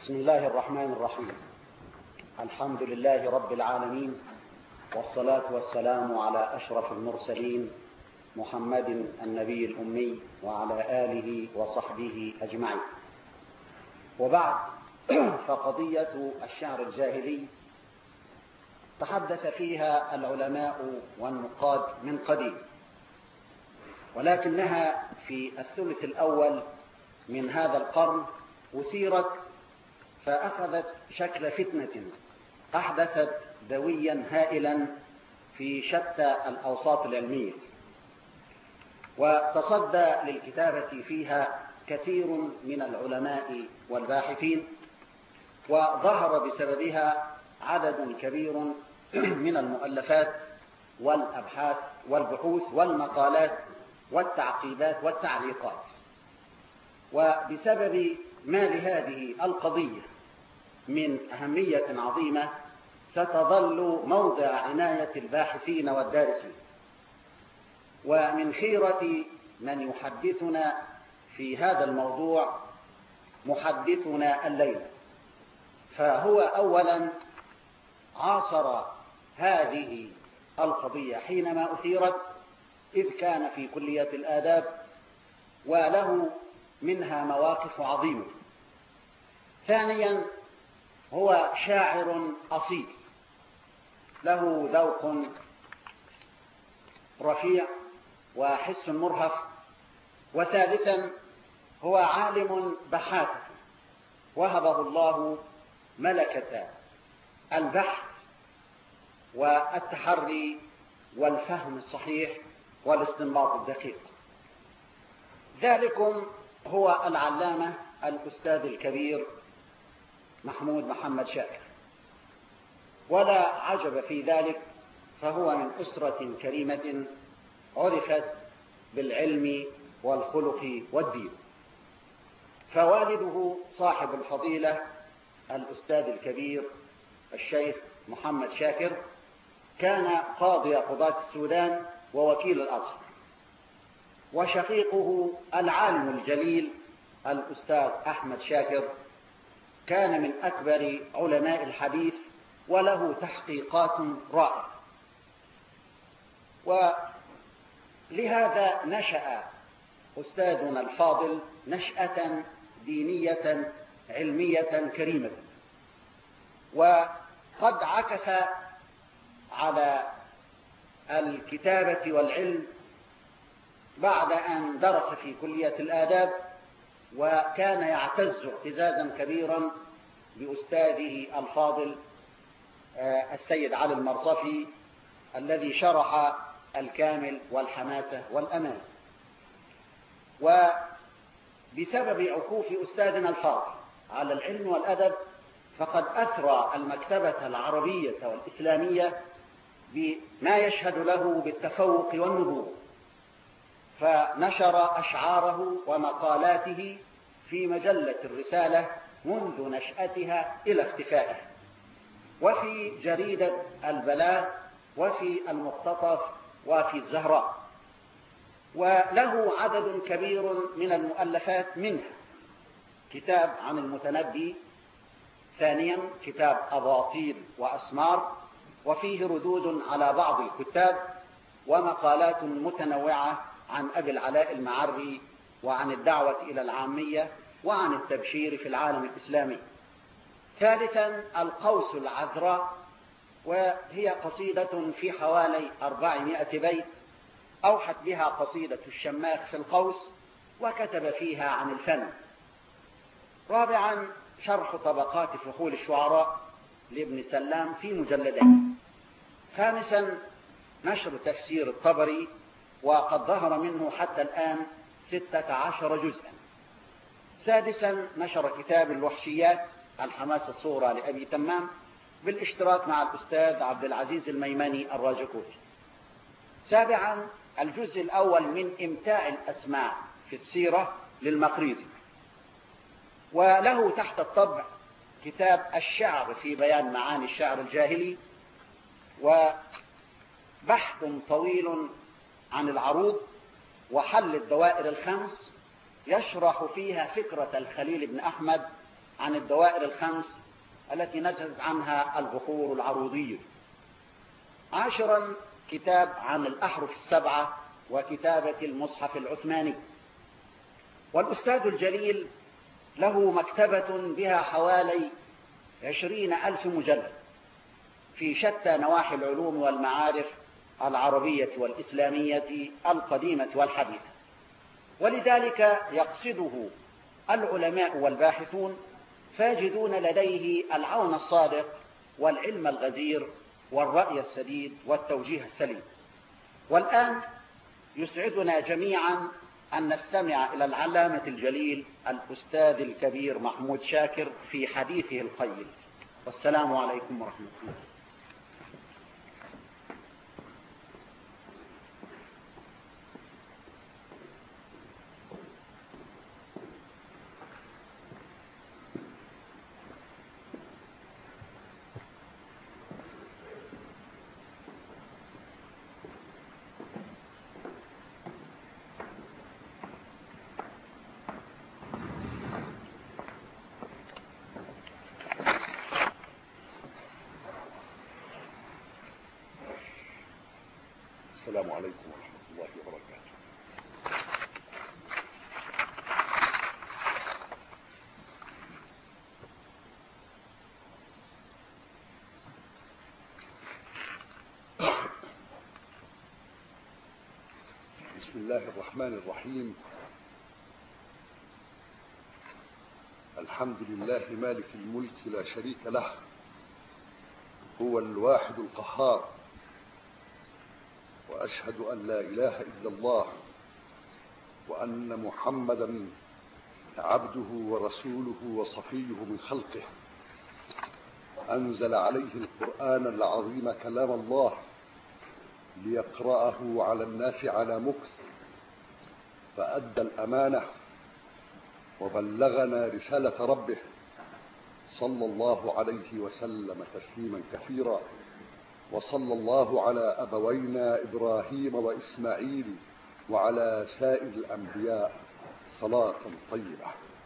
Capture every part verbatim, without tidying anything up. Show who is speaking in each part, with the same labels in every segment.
Speaker 1: بسم الله الرحمن الرحيم. الحمد لله رب العالمين، والصلاة والسلام على أشرف المرسلين محمد النبي الأمي وعلى آله وصحبه أجمعين. وبعد، فقضية الشعر الجاهلي تحدث فيها العلماء والنقاد من قديم، ولكنها في الثلث الأول من هذا القرن أثيرت فأخذت شكل فتنة أحدثت دويا هائلا في شتى الأوساط العلمية، وتصدى للكتابة فيها كثير من العلماء والباحثين، وظهر بسببها عدد كبير من المؤلفات والأبحاث والبحوث والمقالات والتعقيبات والتعليقات. وبسبب ما لهذه القضية من أهمية عظيمة ستظل موضع عناية الباحثين والدارسين. ومن خيرة من يحدثنا في هذا الموضوع محدثنا الليلة، فهو أولا عاصر هذه القضية حينما أثيرت، إذ كان في كلية الآداب وله منها مواقف عظيمة. ثانيا، هو شاعر أصيل له ذوق رفيع وحس مرهف. وثالثا، هو عالم بحاث وهبه الله ملكة البحث والتحري والفهم الصحيح والاستنباط الدقيق. ذلكم هو العلامة الأستاذ الكبير محمود محمد شاكر، ولا عجب في ذلك، فهو من أسرة كريمة عرفت بالعلم والخلق والدين. فوالده صاحب الفضيلة الأستاذ الكبير الشيخ محمد شاكر كان قاضي قضاة السودان ووكيل الأزهر، وشقيقه العالم الجليل الأستاذ أحمد شاكر كان من أكبر علماء الحديث وله تحقيقات رائعة. ولهذا نشأ أستاذنا الفاضل نشأة دينية علمية كريمة، وقد عكف على الكتابة والعلم بعد أن درس في كلية الآداب، وكان يعتز اعتزازا كبيرا بأستاذه الفاضل السيد علي المرصفي الذي شرح الكامل والحماسة والأمان. وبسبب عكوف أستاذنا الفاضل على العلم والأدب، فقد أثرى المكتبة العربية والإسلامية بما يشهد له بالتفوق والنبوغ، فنشر أشعاره ومقالاته في مجلة الرسالة منذ نشأتها إلى اختفائها، وفي جريدة البلاغ، وفي المقتطف، وفي الزهراء. وله عدد كبير من المؤلفات، منها كتاب عن المتنبي، ثانيا كتاب أباطيل وأسمار، وفيه ردود على بعض الكتاب، ومقالات متنوعة عن أبي العلاء المعري، وعن الدعوة إلى العامية، وعن التبشير في العالم الإسلامي. ثالثا، القوس العذراء، وهي قصيدة في حوالي أربعمائة بيت أوحت بها قصيدة الشماخ في القوس، وكتب فيها عن الفن. رابعا، شرح طبقات فخول الشعراء لابن سلام في مجلدين. خامسا، نشر تفسير الطبري، وقد ظهر منه حتى الآن ستة عشر جزءا. سادسا، نشر كتاب الوحشيات الحماسة الصغرى لأبي تمام بالاشتراك مع الأستاذ عبد العزيز الميماني الراجكوتي. سابعا، الجزء الأول من إمتاع الأسماع في السيرة للمقريزي. وله تحت الطبع كتاب الشعر في بيان معاني الشعر الجاهلي، وبحث طويل عن العروض وحل الدوائر الخمس، يشرح فيها فكرة الخليل بن أحمد عن الدوائر الخمس التي نجزت عنها البحور العروضية. عاشرا كتاب عن الأحرف السبعة وكتابة المصحف العثماني. والأستاذ الجليل له مكتبة بها حوالي عشرين ألف مجلد في شتى نواحي العلوم والمعارف العربية والإسلامية القديمة والحديثة، ولذلك يقصده العلماء والباحثون فاجدون لديه العون الصادق والعلم الغزير والرأي السديد والتوجيه السليم. والآن يسعدنا جميعا أن نستمع إلى العلامة الجليل الأستاذ الكبير محمود شاكر في حديثه القيم. والسلام عليكم ورحمة الله.
Speaker 2: السلام عليكم ورحمة الله وبركاته. بسم الله الرحمن الرحيم. الحمد لله مالك الملك لا شريك له، هو الواحد القهار، وأشهد أن لا إله إلا الله وأن محمدا عبده ورسوله وصفيه من خلقه. أنزل عليه القرآن العظيم كلام الله ليقرأه على الناس على مكث، فأدى الأمانة وبلغنا رسالة ربه صلى الله عليه وسلم تسليما كثيرا. وصلى الله على أبوينا إبراهيم وإسماعيل وعلى سائر الأنبياء صلاة طيبة.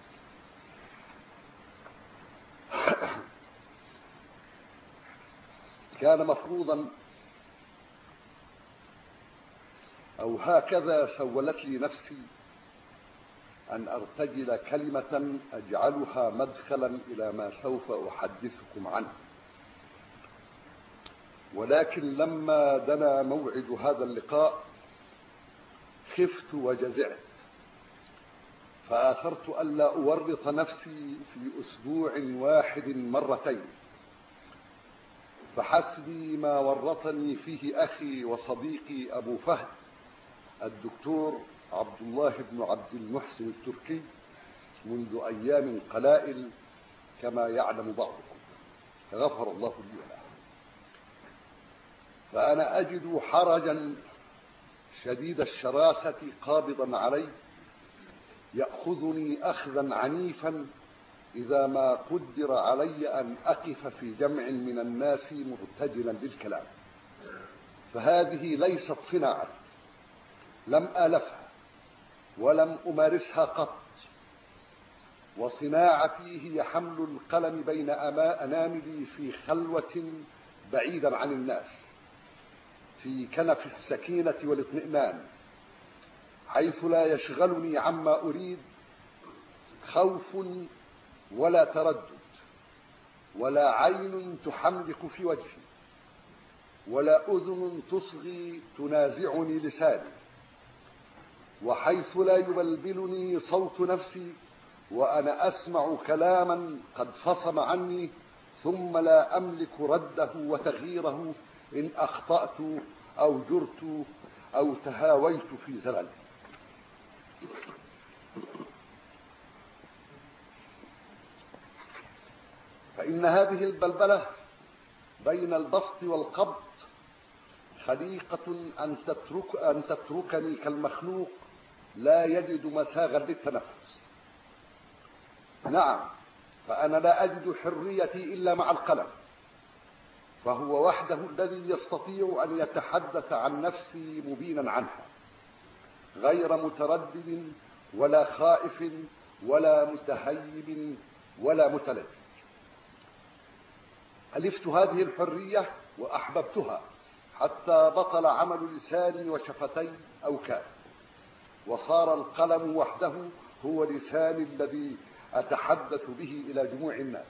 Speaker 2: كان مفروضا أو هكذا سولت لي نفسي أن أرتجل كلمة أجعلها مدخلا إلى ما سوف أحدثكم عنه، ولكن لما دنا موعد هذا اللقاء خفت وجزعت، فآثرت ألا أورط نفسي في أسبوع واحد مرتين، فحسبي ما ورطني فيه أخي وصديقي أبو فهد الدكتور عبد الله بن عبد المحسن التركي منذ أيام قلائل كما يعلم بعضكم، غفر الله لي وله. فأنا أجد حرجا شديد الشراسة قابضا علي يأخذني أخذا عنيفا إذا ما قدر علي أن أقف في جمع من الناس مرتجلا بالكلام. فهذه ليست صناعتي، لم آلفها ولم أمارسها قط، وصناعتي هي حمل القلم بين أناملي في خلوة بعيدا عن الناس، في كنف السكينة والاطمئنان، حيث لا يشغلني عما أريد خوف ولا تردد، ولا عين تحملق في وجهي، ولا أذن تصغي تنازعني لساني، وحيث لا يبلبلني صوت نفسي وأنا أسمع كلاما قد فصم عني ثم لا أملك رده وتغييره إن أخطأت أو جرت أو تهاويت في زلل. فإن هذه البلبلة بين البسط والقبض خليقة أن تترك أن تتركني كالمخلوق لا يجد مساغا للتنفس. نعم، فأنا لا أجد حريتي إلا مع القلم، فهو وحده الذي يستطيع أن يتحدث عن نفسي مبينا عنها، غير متردد ولا خائف ولا متهيب ولا متلذذ. ألفت هذه الحرية وأحببتها حتى بطل عمل لساني وشفتي أو كاد، وصار القلم وحده هو لساني الذي أتحدث به إلى جموع الناس.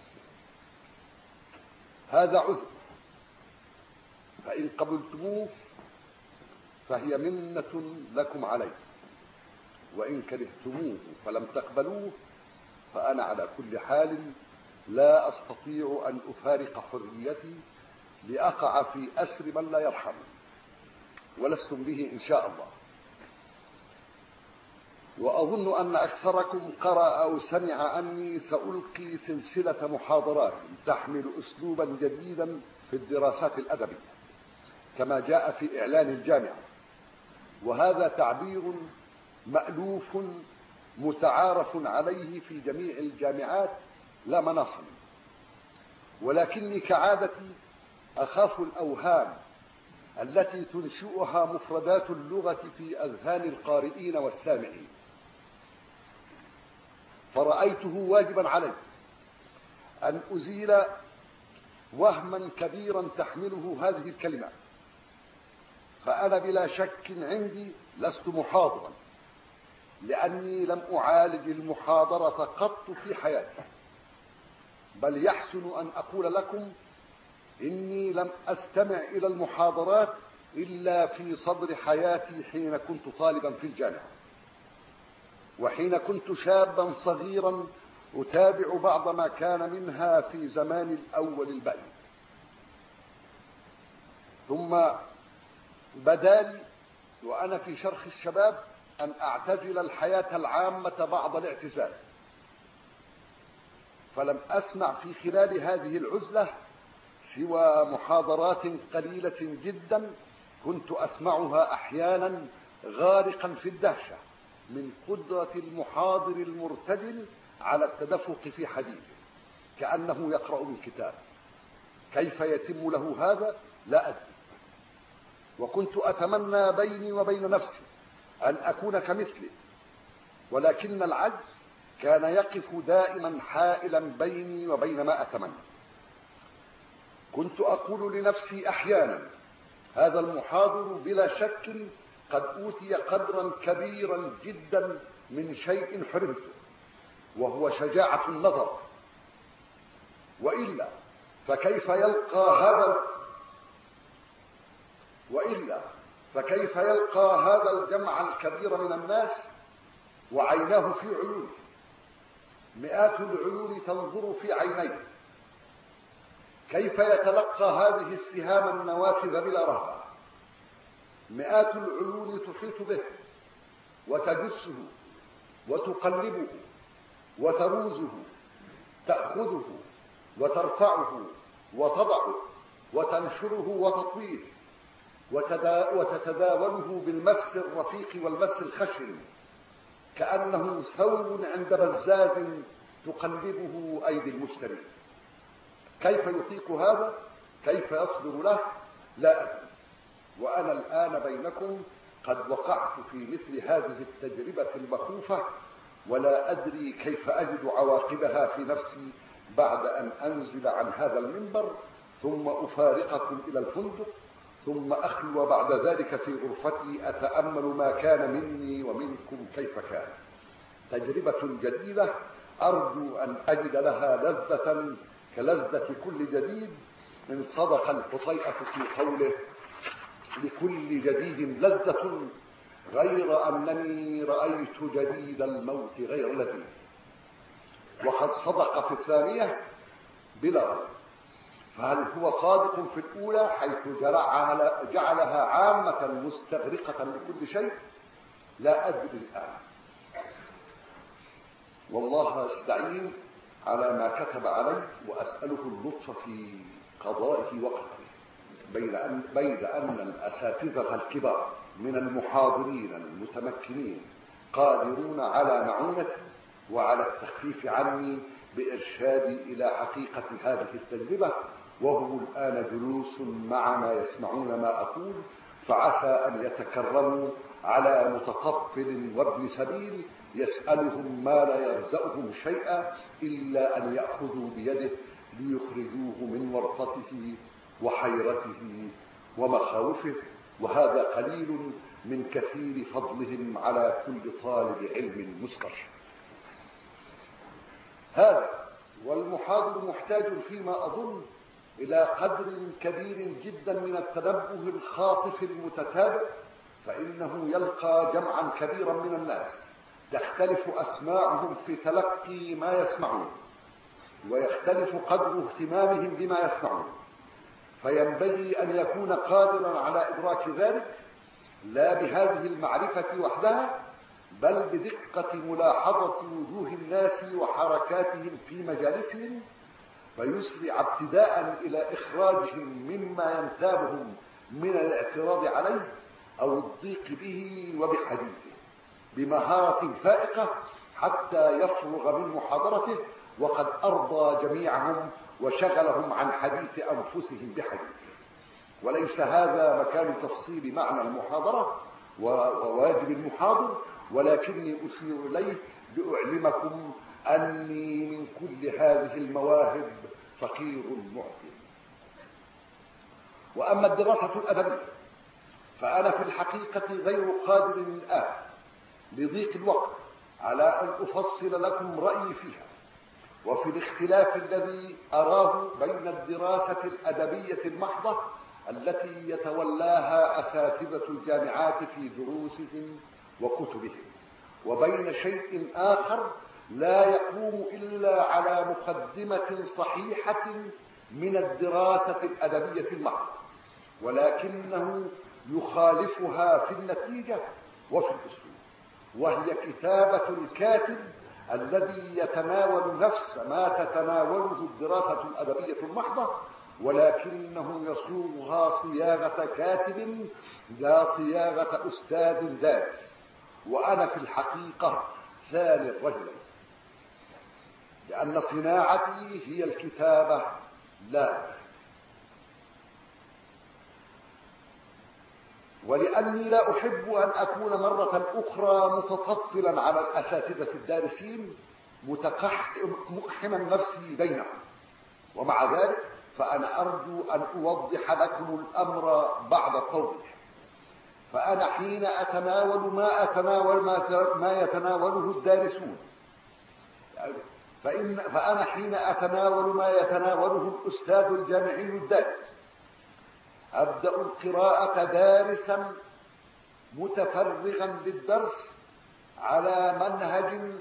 Speaker 2: هذا عذر، فإن قبلتموه فهي منة لكم علي، وإن كرهتموه فلم تقبلوه فأنا على كل حال لا أستطيع أن أفارق حريتي لأقع في أسر من لا يرحم، ولستم به إن شاء الله. وأظن أن أكثركم قرأ أو سمع أني سألقي سلسلة محاضرات تحمل أسلوبا جديدا في الدراسات الأدبية كما جاء في إعلان الجامعة، وهذا تعبير مألوف متعارف عليه في جميع الجامعات لا مناص، ولكني كعادتي أخاف الأوهام التي تنشئها مفردات اللغة في أذهان القارئين والسامعين، فرأيته واجبا علي أن أزيل وهما كبيرا تحمله هذه الكلمات. فأنا بلا شك عندي لست محاضرا، لأني لم أعالج المحاضرة قط في حياتي، بل يحسن أن أقول لكم إني لم أستمع إلى المحاضرات إلا في صدر حياتي حين كنت طالبا في الجامعة، وحين كنت شابا صغيرا أتابع بعض ما كان منها في زمان الأول البعيد. ثم بدالي وأنا في شرخ الشباب أن أعتزل الحياة العامة بعض الاعتزال، فلم أسمع في خلال هذه العزلة سوى محاضرات قليلة جدا كنت أسمعها أحيانا غارقا في الدهشة من قدرة المحاضر المرتجل على التدفق في حديثه كأنه يقرأ من كتاب. كيف يتم له هذا لا أدري، وكنت أتمنى بيني وبين نفسي أن أكون كمثله، ولكن العجز كان يقف دائما حائلا بيني وبين ما أتمنى. كنت أقول لنفسي أحيانا هذا المحاضر بلا شك قد أوتي قدرا كبيرا جدا من شيء حرمته، وهو شجاعة النظر، وإلا فكيف يلقى هذا وإلا فكيف يلقى هذا الجمع الكبير من الناس وعيناه في عيونه؟ مئات العيون تنظر في عينيه. كيف يتلقى هذه السهام النوافذ بلا رهبة؟ مئات العيون تحيط به وتجسه وتقلبه وتروزه، تأخذه وترفعه وتضعه وتنشره وتطويه وتتداوله بالمس الرفيق والمس الخشن كأنه ثوب عند بزاز تقلبه أيدي المشتري. كيف يطيق هذا؟ كيف يصبر له؟ لا أدري. وأنا الآن بينكم قد وقعت في مثل هذه التجربة المخوفة، ولا أدري كيف أجد عواقبها في نفسي بعد أن أنزل عن هذا المنبر ثم أفارقكم إلى الفندق، ثم أخلو بعد ذلك في غرفتي أتأمل ما كان مني ومنكم كيف كان. تجربة جديدة أرجو أن أجد لها لذة كلذة كل جديد، إن صدق الحطيئة في قوله لكل جديد لذة، غير أنني رأيت جديد الموت غير لذيذ. وقد صدق في الثانية بلا ريب. فهل هو صادق في الأولى حيث جعلها عامة مستغرقة لكل شيء؟ لا أدري الآن، والله أستعين على ما كتب علي وأسأله اللطف في قضائه وقته، بين أن, بين أن الأساتذة الكبار من المحاضرين المتمكنين قادرون على معونتي وعلى التخفيف عني بإرشادي إلى حقيقة هذه التجربة، وهم الآن جلوس مع ما يسمعون ما أقول، فعسى أن يتكرموا على متطفل وابن سبيل يسألهم ما لا يرزقهم شيئا إلا أن يأخذوا بيده ليخرجوه من ورطته وحيرته ومخاوفه، وهذا قليل من كثير فضلهم على كل طالب علم مسترشد. هذا والمحاضر محتاج فيما أظن إلى قدر كبير جدا من التنبه الخاطف المتتابع، فإنه يلقى جمعا كبيرا من الناس تختلف أسماعهم في تلقي ما يسمعون، ويختلف قدر اهتمامهم بما يسمعون، فينبغي أن يكون قادرا على إدراك ذلك لا بهذه المعرفة وحدها، بل بدقة ملاحظة وجوه الناس وحركاتهم في مجالسهم، فيسرع ابتداء إلى إخراجهم مما ينتابهم من الاعتراض عليه أو الضيق به وبحديثه بمهارة فائقة حتى يفرغ من محاضرته وقد أرضى جميعهم وشغلهم عن حديث أنفسهم بحديثه. وليس هذا مكان تفصيل معنى المحاضرة وواجب المحاضر، ولكني أشير إليه لأعلمكم أني من كل هذه المواهب فقير معدم. وأما الدراسة الأدبية فأنا في الحقيقة غير قادر الآن لضيق الوقت على أن أفصل لكم رأيي فيها، وفي الاختلاف الذي أراه بين الدراسة الأدبية المحضة التي يتولاها أساتذة الجامعات في دروسهم وكتبهم، وبين شيء آخر لا يقوم إلا على مقدمة صحيحة من الدراسة الأدبية المحضة، ولكنه يخالفها في النتيجة وفي الأسلوب، وهي كتابة الكاتب الذي يتناول نفس ما تتناوله الدراسة الأدبية المحضة، ولكنه يصوغها صياغة كاتب لا صياغة أستاذ دارس، وأنا في الحقيقة ثاني الرجلين، لأن صناعتي هي الكتابة لا، ولأني لا أحب أن أكون مرة أخرى متطفلا على الأساتذة الدارسين مقحما نفسي بينهم. ومع ذلك فأنا أرجو أن أوضح لكم الأمر بعد التوضيح. فأنا حين أتناول ما أتناول ما يتناوله الدارسون فإن فأنا حين أتناول ما يتناوله الأستاذ الجامعي الدارس أبدأ القراءة دارسا متفرغا للدرس على منهج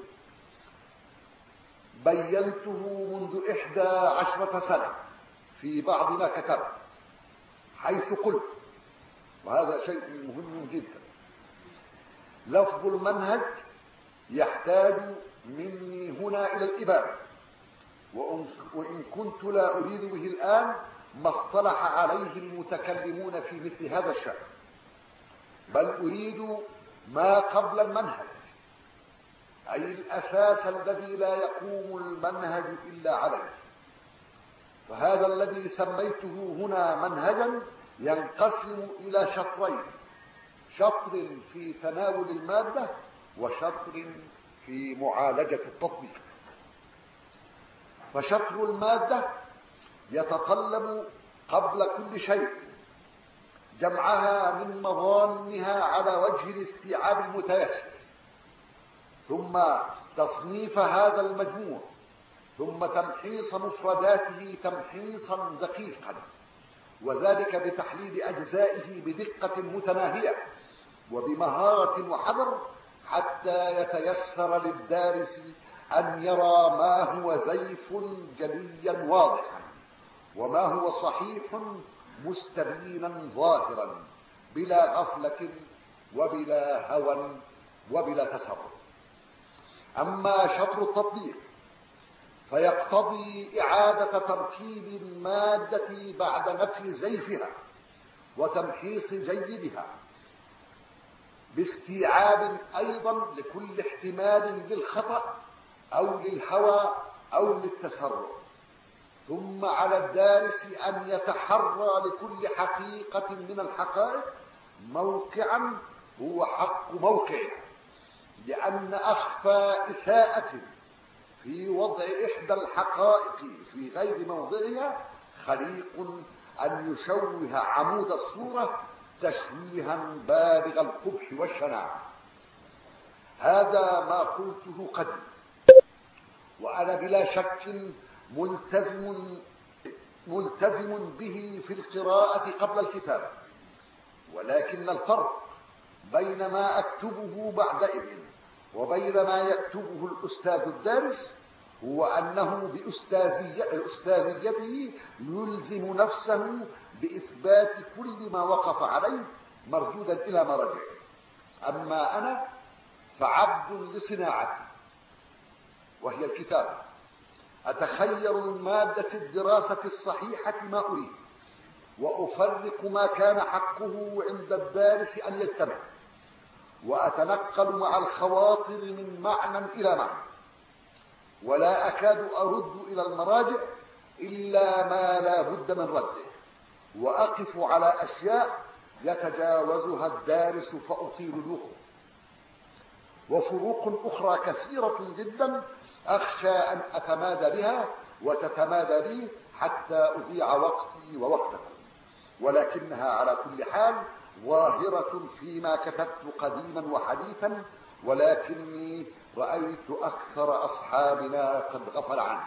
Speaker 2: بينته منذ إحدى عشرة سنة في بعض ما كتبت، حيث قلت، وهذا شيء مهم جدا، لفظ المنهج يحتاج مني هنا إلى الإبانة، وإن كنت لا أريد به الآن ما اصطلح عليه المتكلمون في مثل هذا الشأن، بل أريد ما قبل المنهج، أي الأساس الذي لا يقوم المنهج إلا عليه. فهذا الذي سميته هنا منهجا ينقسم إلى شطرين، شطر في تناول المادة وشطر في معالجة التطبيق. فشطر المادة يتطلب قبل كل شيء جمعها من مظانها على وجه الاستيعاب المتيسر، ثم تصنيف هذا المجموع، ثم تمحيص مفرداته تمحيصا دقيقا، وذلك بتحليل أجزائه بدقة متناهية وبمهارة وحذر، حتى يتيسر للدارس أن يرى ما هو زيف جليا واضحا، وما هو صحيح مستبينا ظاهرا، بلا غفلة وبلا هوى وبلا تسرع. أما شطر التطبيق فيقتضي إعادة ترتيب المادة بعد نفي زيفها وتمحيص جيدها، باستيعاب أيضا لكل احتمال للخطأ أو للهوى أو للتسرع. ثم على الدارس أن يتحرى لكل حقيقة من الحقائق موقعا هو حق موقعه، لأن أخفى إساءة في وضع إحدى الحقائق في غير موضعها خليق أن يشوه عمود الصورة تشويها بالغ القبح والشناعة. هذا ما قلته قدم، وأنا بلا شك ملتزم ملتزم به في القراءة قبل الكتابة، ولكن الفرق بين ما أكتبه بعدئذ وبين ما يكتبه الأستاذ الدارس هو أنه بأستاذيته يلزم نفسه بإثبات كل ما وقف عليه مردودا إلى مرجعه. أما أنا فعبد لصناعتي وهي الكتابة، أتخير من مادة الدراسة الصحيحة ما أريد، وأفرق ما كان حقه عند الدارس أن يتبع، وأتنقل مع الخواطر من معنى إلى معنى، ولا أكاد أرد إلى المراجع إلا ما لا بد من رده، وأقف على أشياء يتجاوزها الدارس فأطيل الوقوف، وفروق أخرى كثيرة جدا أخشى أن أتمادى بها وتتمادى بي حتى أضيع وقتي ووقتكم، ولكنها على كل حال ظاهرة فيما كتبت قديما وحديثا، ولكني رأيت أكثر أصحابنا قد غفل عنه.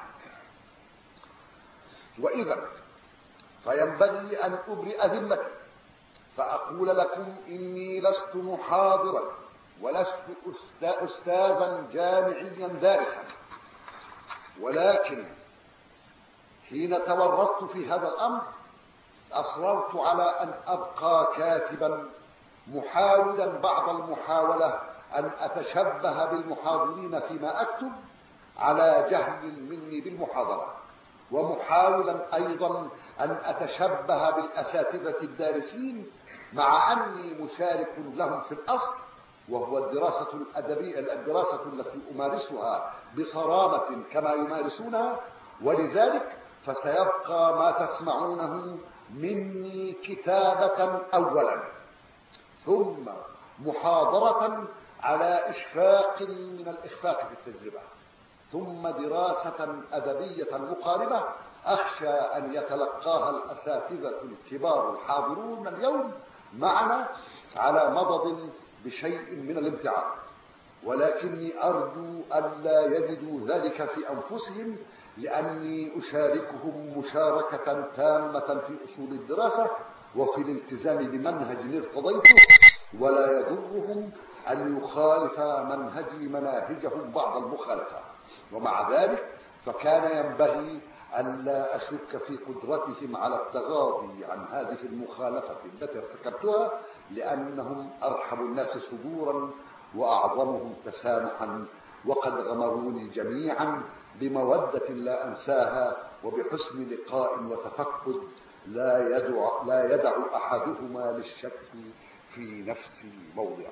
Speaker 2: وإذا فينبغي أن أبرئ ذمتي فأقول لكم إني لست محاضرا ولست أستاذا جامعيا دارسا، ولكن حين تورطت في هذا الأمر أصررت على أن أبقى كاتبا، محاولا بعض المحاولة أن أتشبه بالمحاضرين فيما أكتب على جهل مني بالمحاضرة، ومحاولا أيضا أن أتشبه بالأساتذة الدارسين مع أني مشارك لهم في الأصل، وهو الدراسة الأدبية الدراسة التي أمارسها بصرامة كما يمارسونها. ولذلك فسيبقى ما تسمعونه مني كتابة أولا، ثم محاضرة على إشفاق من الإخفاق في التجربة، ثم دراسة أدبية مقاربة أخشى أن يتلقاها الأساتذة الكبار الحاضرون اليوم معنا على مضض بشيء من الامتعاض، ولكني أرجو ألا يجدوا ذلك في أنفسهم، لأني أشاركهم مشاركة تامة في أصول الدراسة وفي الالتزام بمنهج ارتضيته، ولا يضرهم أن يخالف منهجي مناهجهم بعض المخالفة. ومع ذلك فكان ينبغي أن لا أشك في قدرتهم على التغاضي عن هذه المخالفة التي ارتكبتها، لأنهم أرحم الناس صدورا وأعظمهم تسامحا، وقد غمروني جميعا بمودة لا أنساها وبحسن لقاء وتفقد لا يدع, لا يدع أحدهما للشك في نفسي موضعه.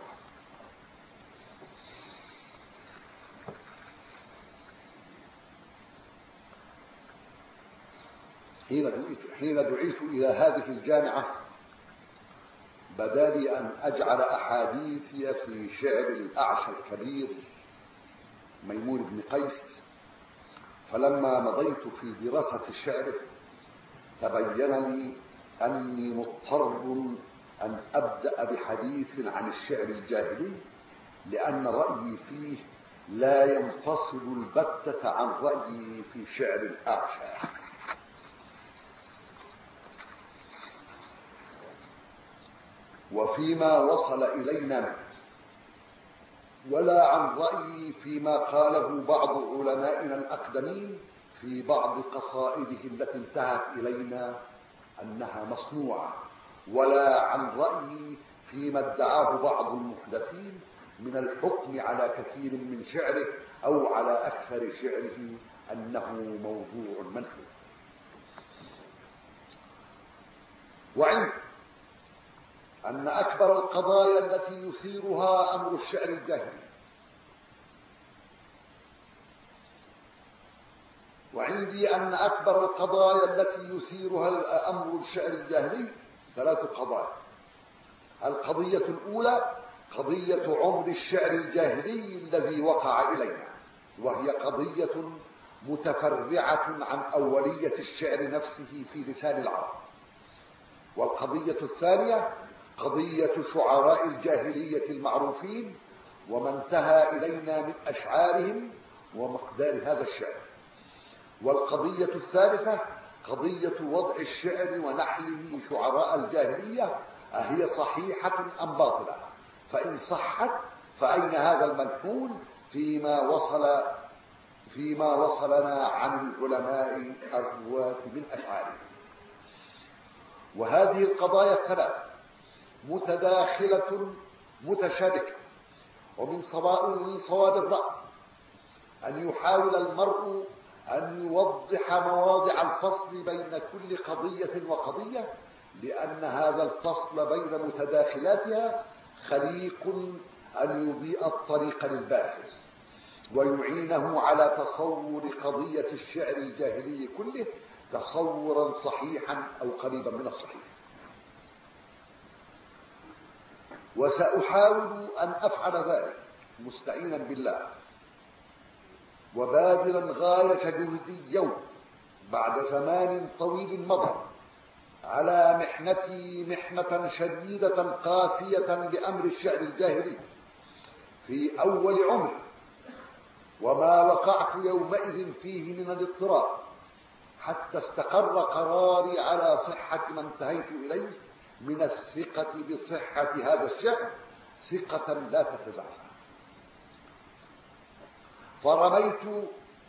Speaker 2: حين دعيت, حين دعيت إلى هذه الجامعة بدا لي أن أجعل أحاديثي في شعر الأعشى الكبير ميمون بن قيس، فلما مضيت في دراسة شعره تبين لي أني مضطر أن أبدأ بحديث عن الشعر الجاهلي، لأن رأيي فيه لا ينفصل البتة عن رأيي في شعر الأعشى. وفيما وصل إلينا، ولا عن رأيي فيما قاله بعض علمائنا الأقدمين في بعض قصائده التي انتهت إلينا أنها مصنوعة، ولا عن رأيي فيما ادعاه بعض المحدثين من الحكم على كثير من شعره أو على أكثر شعره أنه موضوع منحوت. وعند أن أكبر القضايا التي يثيرها أمر الشعر الجاهلي، وعندي أن أكبر القضايا التي يثيرها أمر الشعر الجاهلي ثلاث قضايا. القضية الأولى قضية عمر الشعر الجاهلي الذي وقع إلينا، وهي قضية متفرعة عن أولية الشعر نفسه في لسان العرب. والقضية الثانية قضية شعراء الجاهلية المعروفين وما انتهى إلينا من أشعارهم ومقدار هذا الشعر. والقضية الثالثة قضية وضع الشعر ونحله شعراء الجاهلية، أهي صحيحة أم باطلة؟ فإن صحت فأين هذا المنحول فيما وصل فيما وصلنا عن العلماء الرواة من أشعارهم؟ وهذه القضايا الثلاث متداخلة متشابكة، ومن صواب الرأي أن يحاول المرء أن يوضح مواضع الفصل بين كل قضية وقضية، لأن هذا الفصل بين متداخلاتها خليق أن يضيء الطريق للباحث ويعينه على تصور قضية الشعر الجاهلي كله تصورا صحيحا أو قريبا من الصحيح. وسأحاول أن أفعل ذلك مستعينا بالله وباذلا غاية جهدي اليوم بعد زمان طويل مضى على محنتي محنة شديدة قاسية بأمر الشعر الجاهلي في أول عمري، وما وقعت يومئذ فيه من الاضطراب حتى استقر قراري على صحة ما انتهيت إليه من الثقة بصحة هذا الشعر ثقة لا تتزعزع. فرميت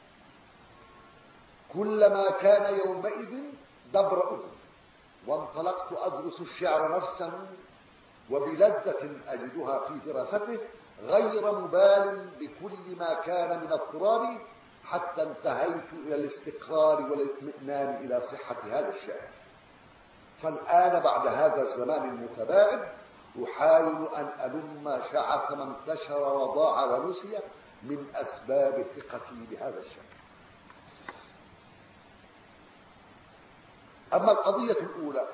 Speaker 2: كل ما كان يومئذ دبر أذن، وانطلقت أدرس الشعر نفسه وبلذة أجدها في دراسته، غير مبال بكل ما كان من اضطراب، حتى انتهيت إلى الاستقرار والاطمئنان إلى صحة هذا الشعر. فالآن بعد هذا الزمان المتباعد أحاول أن ألم شعث ما انتشر وضاع ونسي من أسباب ثقتي بهذا الشعر. أما القضية الأولى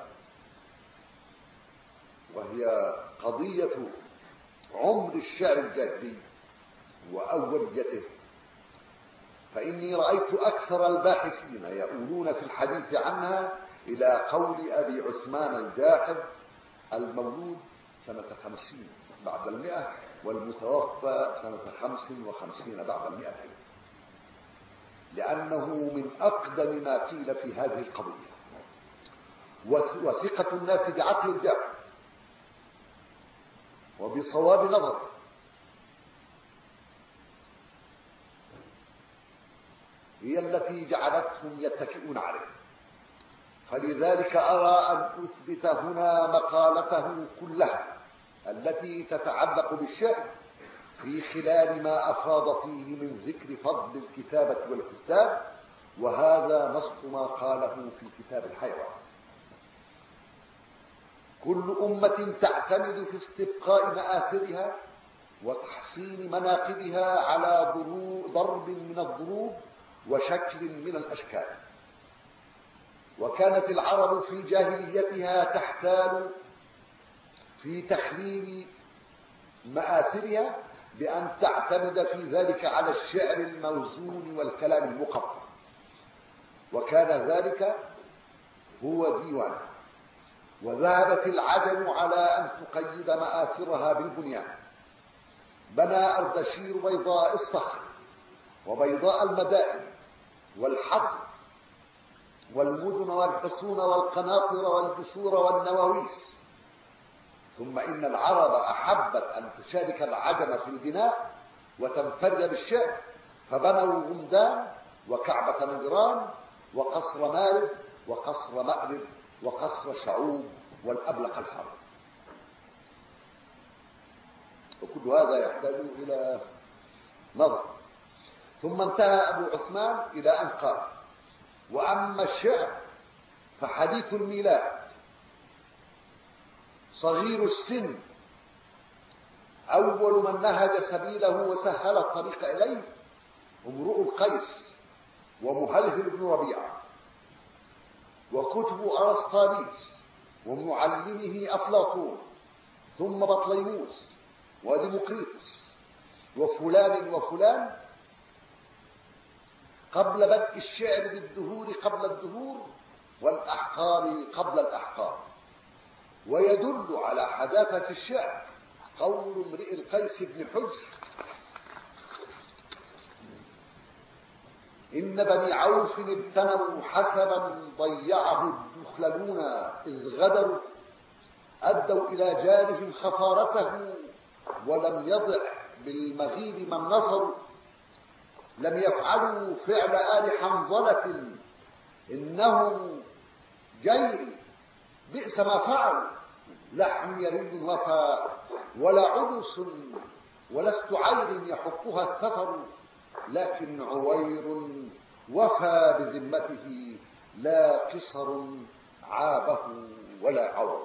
Speaker 2: وهي قضية عمر الشعر الجاهلي وأوليته، فإني رأيت أكثر الباحثين يؤولون في الحديث عنها إلى قول أبي عثمان الجاحظ المولود سنة خمسين بعد المئة والمتوفى سنة خمس وخمسين بعد المئتين، لأنه من أقدم ما قيل في هذه القضية، وثقة الناس بعقل الجاحظ وبصواب نظر هي التي جعلتهم يتكئون عليه. فلذلك أرى أن أثبت هنا مقالته كلها التي تتعلق بالشعر في خلال ما أفاض فيه من ذكر فضل الكتابة والكتاب، وهذا نص ما قاله في كتاب الحيوان: كل أمة تعتمد في استبقاء مآثرها وتحصين مناقبها على ضرب من الضروب وشكل من الأشكال. وكانت العرب في جاهليتها تحتال في تخليل مآثرها بأن تعتمد في ذلك على الشعر الموزون والكلام المقطع، وكان ذلك هو ديوان. وذهبت العجم على أن تقيد مآثرها بالبنيان. بنى أردشير بيضاء الصخر وبيضاء المدائن والحضر والمدن والحصون والقناطر والجسور والنواويس. ثم إن العرب أحبت أن تشارك العجم في البناء وتنفرد بالشعر، فبنوا غمدان وكعبة نجران وقصر مارب وقصر مأرب وقصر شعوب والأبلق الحرب. وكل هذا يحتاج إلى نظر. ثم انتهى أبو عثمان إلى أن قال: وأما الشعر فحديث الميلاد صغير السن أول من نهج سبيله وسهل الطريق إليه امرؤ القيس ومهلهل بن ربيعة، وكتب أرسطاليس ومعلمه أفلاطون، ثم بطليموس وديمقريطس وفلان وفلان قبل بدء الشعر بالدهور قبل الدهور والأحقار قبل الأحقار. ويدل على حداثة الشعر قول امرئ القيس بن حجر: إن بني عوف ابتنوا حسبا ضيعه الدخللون إذ غدروا، أدوا إلى جارهم خفارته ولم يضع بالمغيب من نصروا، لم يفعلوا فعل آل حنظلة إنهم جيري بئس ما فعلوا، لحم يريد وفى ولا عدس ولست عير يحقها الثفر، لكن عوير وفى بذمته لا قصر عابه ولا عور.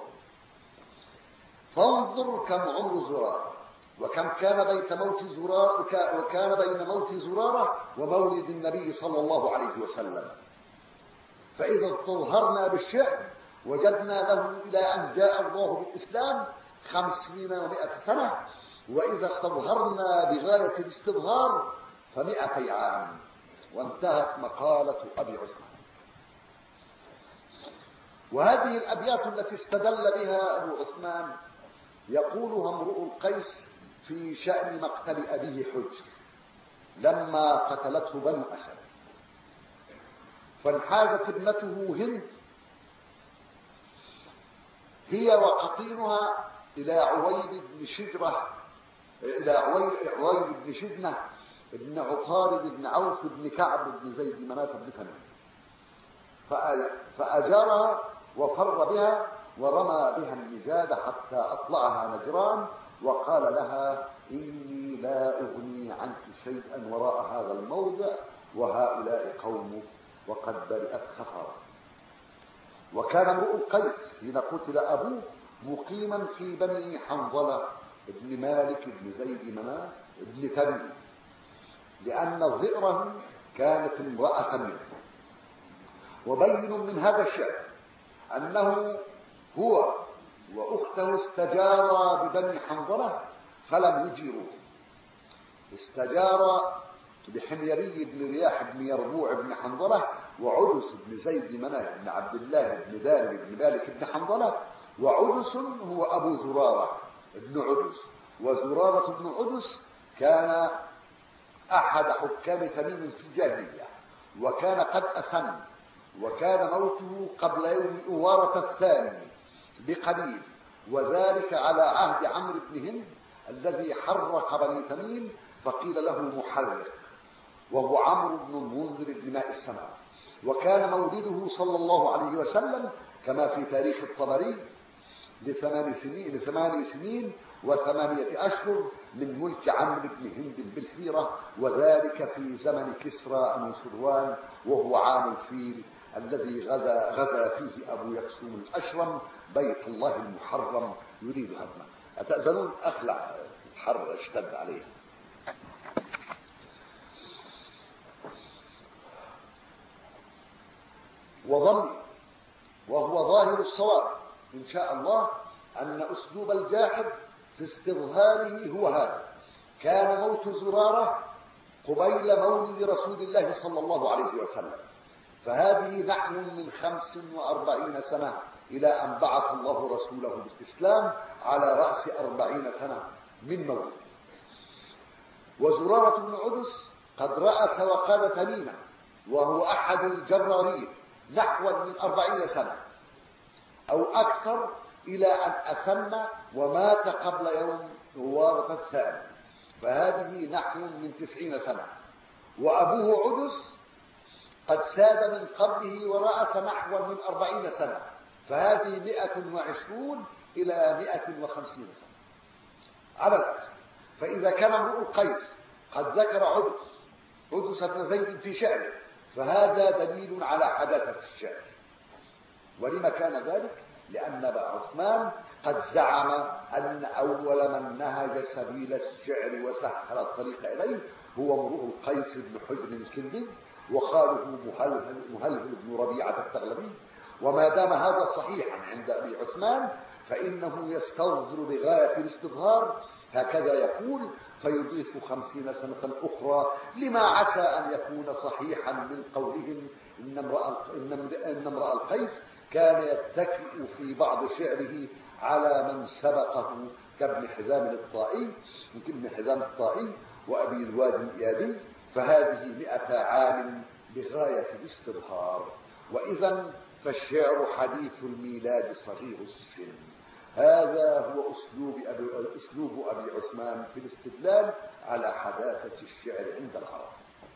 Speaker 2: فانظر كم عمر زرارة، وكم كان بيت موت زرارة وكان بين موت زرارة ومولد النبي صلى الله عليه وسلم. فإذا تظهرنا بالشعر وجدنا له إلى أن جاء الله بالإسلام خمسين ومائة سنة، وإذا استظهرنا بغاية الاستظهار فمائتي عام. وانتهت مقالة أبي عثمان. وهذه الأبيات التي استدل بها أبو عثمان يقولها امرؤ القيس في شأن مقتل أبيه حجر لما قتلته بنو أسد. فانحازت ابنته هند هي وقطينها إلى عويد بن شجرة إلى عويد بن شدنة ابن عطارد بن عوف بن كعب بن زيد مناة بن تميم، فأجارها وفر بها ورمى بها النجاد حتى أطلعها نجران، وقال لها: إني لا أغني عنك شيئا وراء هذا الموضع وهؤلاء قومك وقد برئت خفرة. وكان امرؤ القيس حين قتل أبوه مقيما في بني حنظلة ابن مالك بن زيد مناة ابن تميم، لأن ذئره كانت امرأة منه. وبين من هذا الشعر أنه هو وأخته استجارا ببني حنظلة فلم يجيروه. استجار بحميري بن رياح بن يربوع بن حنظلة وعدس بن زيد مناة بن عبد الله بن دارب بن مالك بن حنظلة. وعدس هو أبو زرارة بن عدس، وزرارة بن عدس كان أحد حكام تميم في الجاهلية، وكان قد أسن، وكان موته قبل يوم أوارة الثاني بقليل، وذلك على عهد عمرو بن هند الذي حرق بني تميم فقيل له محرق، وهو عمرو بن المنذر بن ماء السماء. وكان مولده صلى الله عليه وسلم كما في تاريخ الطبري لثمان سنين, لثمان سنين وثمانية أشهر من ملك عمرو بن هند بالحيرة، وذلك في زمن كسرى أنوشروان، وهو عام الفيل الذي غزا, غزا فيه أبو يكسوم الأشرم بيت الله المحرم يريد هدمه. أتأذنون أخلع، الحر اشتد عليه. وظن وهو ظاهر الصواب إن شاء الله أن أسلوب الجاحد في استظهاره هو هذا: كان موت زرارة قبيل مولد رسول الله صلى الله عليه وسلم، فهذه نحو من خمس وأربعين سنة إلى أن بعث الله رسوله بالإسلام على رأس أربعين سنة من مولده. وزرارة بن عدس قد رأس وقاد تميما وهو أحد الجرارين نحو من أربعين سنة أو أكثر إلى أن أسن ومات قبل يوم أوارة الثاني، فهذه نحو من تسعين سنة. وأبوه عدس قد ساد من قبله ورأس نحو من أربعين سنة، فهذه مئة وعشرون إلى مئة وخمسين سنة على الأكثر. فإذا كان امرؤ القيس قد ذكر عدس عدس بن زيد في شعره فهذا دليل على حداثة الشعر. ولما كان ذلك؟ لأن أبا عثمان قد زعم أن أول من نهج سبيل الشعر وسهل الطريق إليه هو امرؤ القيس بن حجر الكندي، وخاله مهلهل, مهلهل بن ربيعة التغلبي. وما دام هذا صحيحا عند أبي عثمان فإنه يستظهر بغاية الاستظهار هكذا يقول، فيضيف خمسين سنة أخرى لما عسى أن يكون صحيحا من قولهم إن امرأ, إن امرأ القيس كان يتكئ في بعض شعره على من سبقه كابن حزام الطائي ابن حزام الطائي وأبي الوادي الإيابي، فهذه مئة عام بغاية الاستظهار. وإذا فالشعر حديث الميلاد صغير السن. هذا هو أسلوب أبي, أسلوب أبي عثمان في الاستدلال على حداثة الشعر عند العرب.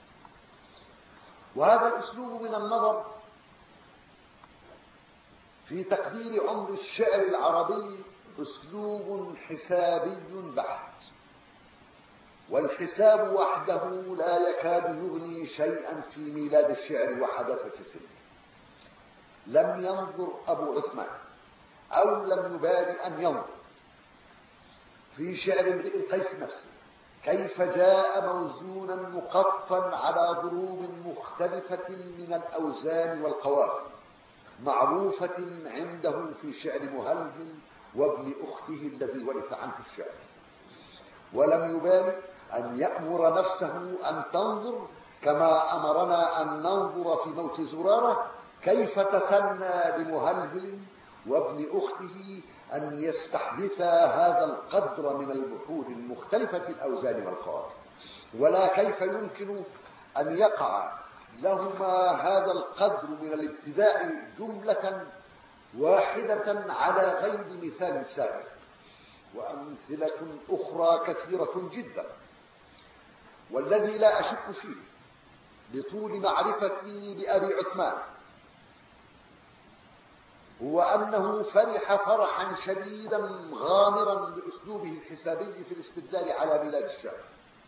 Speaker 2: وهذا الأسلوب من النظر في تقدير عمر الشعر العربي أسلوب حسابي بحت، والحساب وحده لا يكاد يغني شيئا في ميلاد الشعر وحداثة سنه. لم ينظر أبو عثمان أو لم يبالي أن ينظر في شعر امرئ القيس نفسه كيف جاء موزونا مقفا على ضروب مختلفة من الأوزان والقوافي معروفة عنده في شعر مهلهل وابن أخته الذي ورث عنه الشعر، ولم يبالي أن يأمر نفسه أن تنظر كما أمرنا أن ننظر في موت زرارة كيف تسنى لمهلهل وابن أخته أن يستحدثا هذا القدر من البحور المختلفة الأوزان والقوافي، ولا كيف يمكن أن يقع لهما هذا القدر من الابتداء جملة واحدة على غير مثال سابق. وأمثلة أخرى كثيرة جدا، والذي لا أشك فيه لطول معرفتي بأبي عثمان هو أنه فرح فرحا شديدا غامرا بأسلوبه الحسابي في الاستدلال على بلاد الشعر،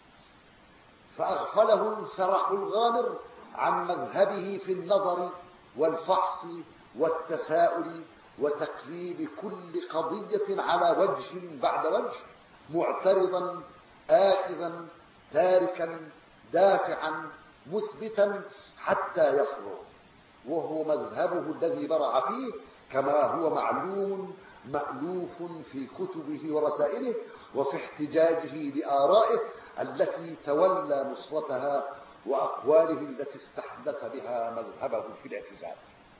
Speaker 2: فأغفله الفرح الغامر عن مذهبه في النظر والفحص والتساؤل وتقليب كل قضية على وجه بعد وجه، معترضا آخذا تاركا دافعا مثبتا حتى يفرغ، وهو مذهبه الذي برع فيه كما هو معلوم مألوف في كتبه ورسائله وفي احتجاجه بآرائه التي تولى نصرتها وأقواله التي استحدث بها مذهبه في الاعتزال.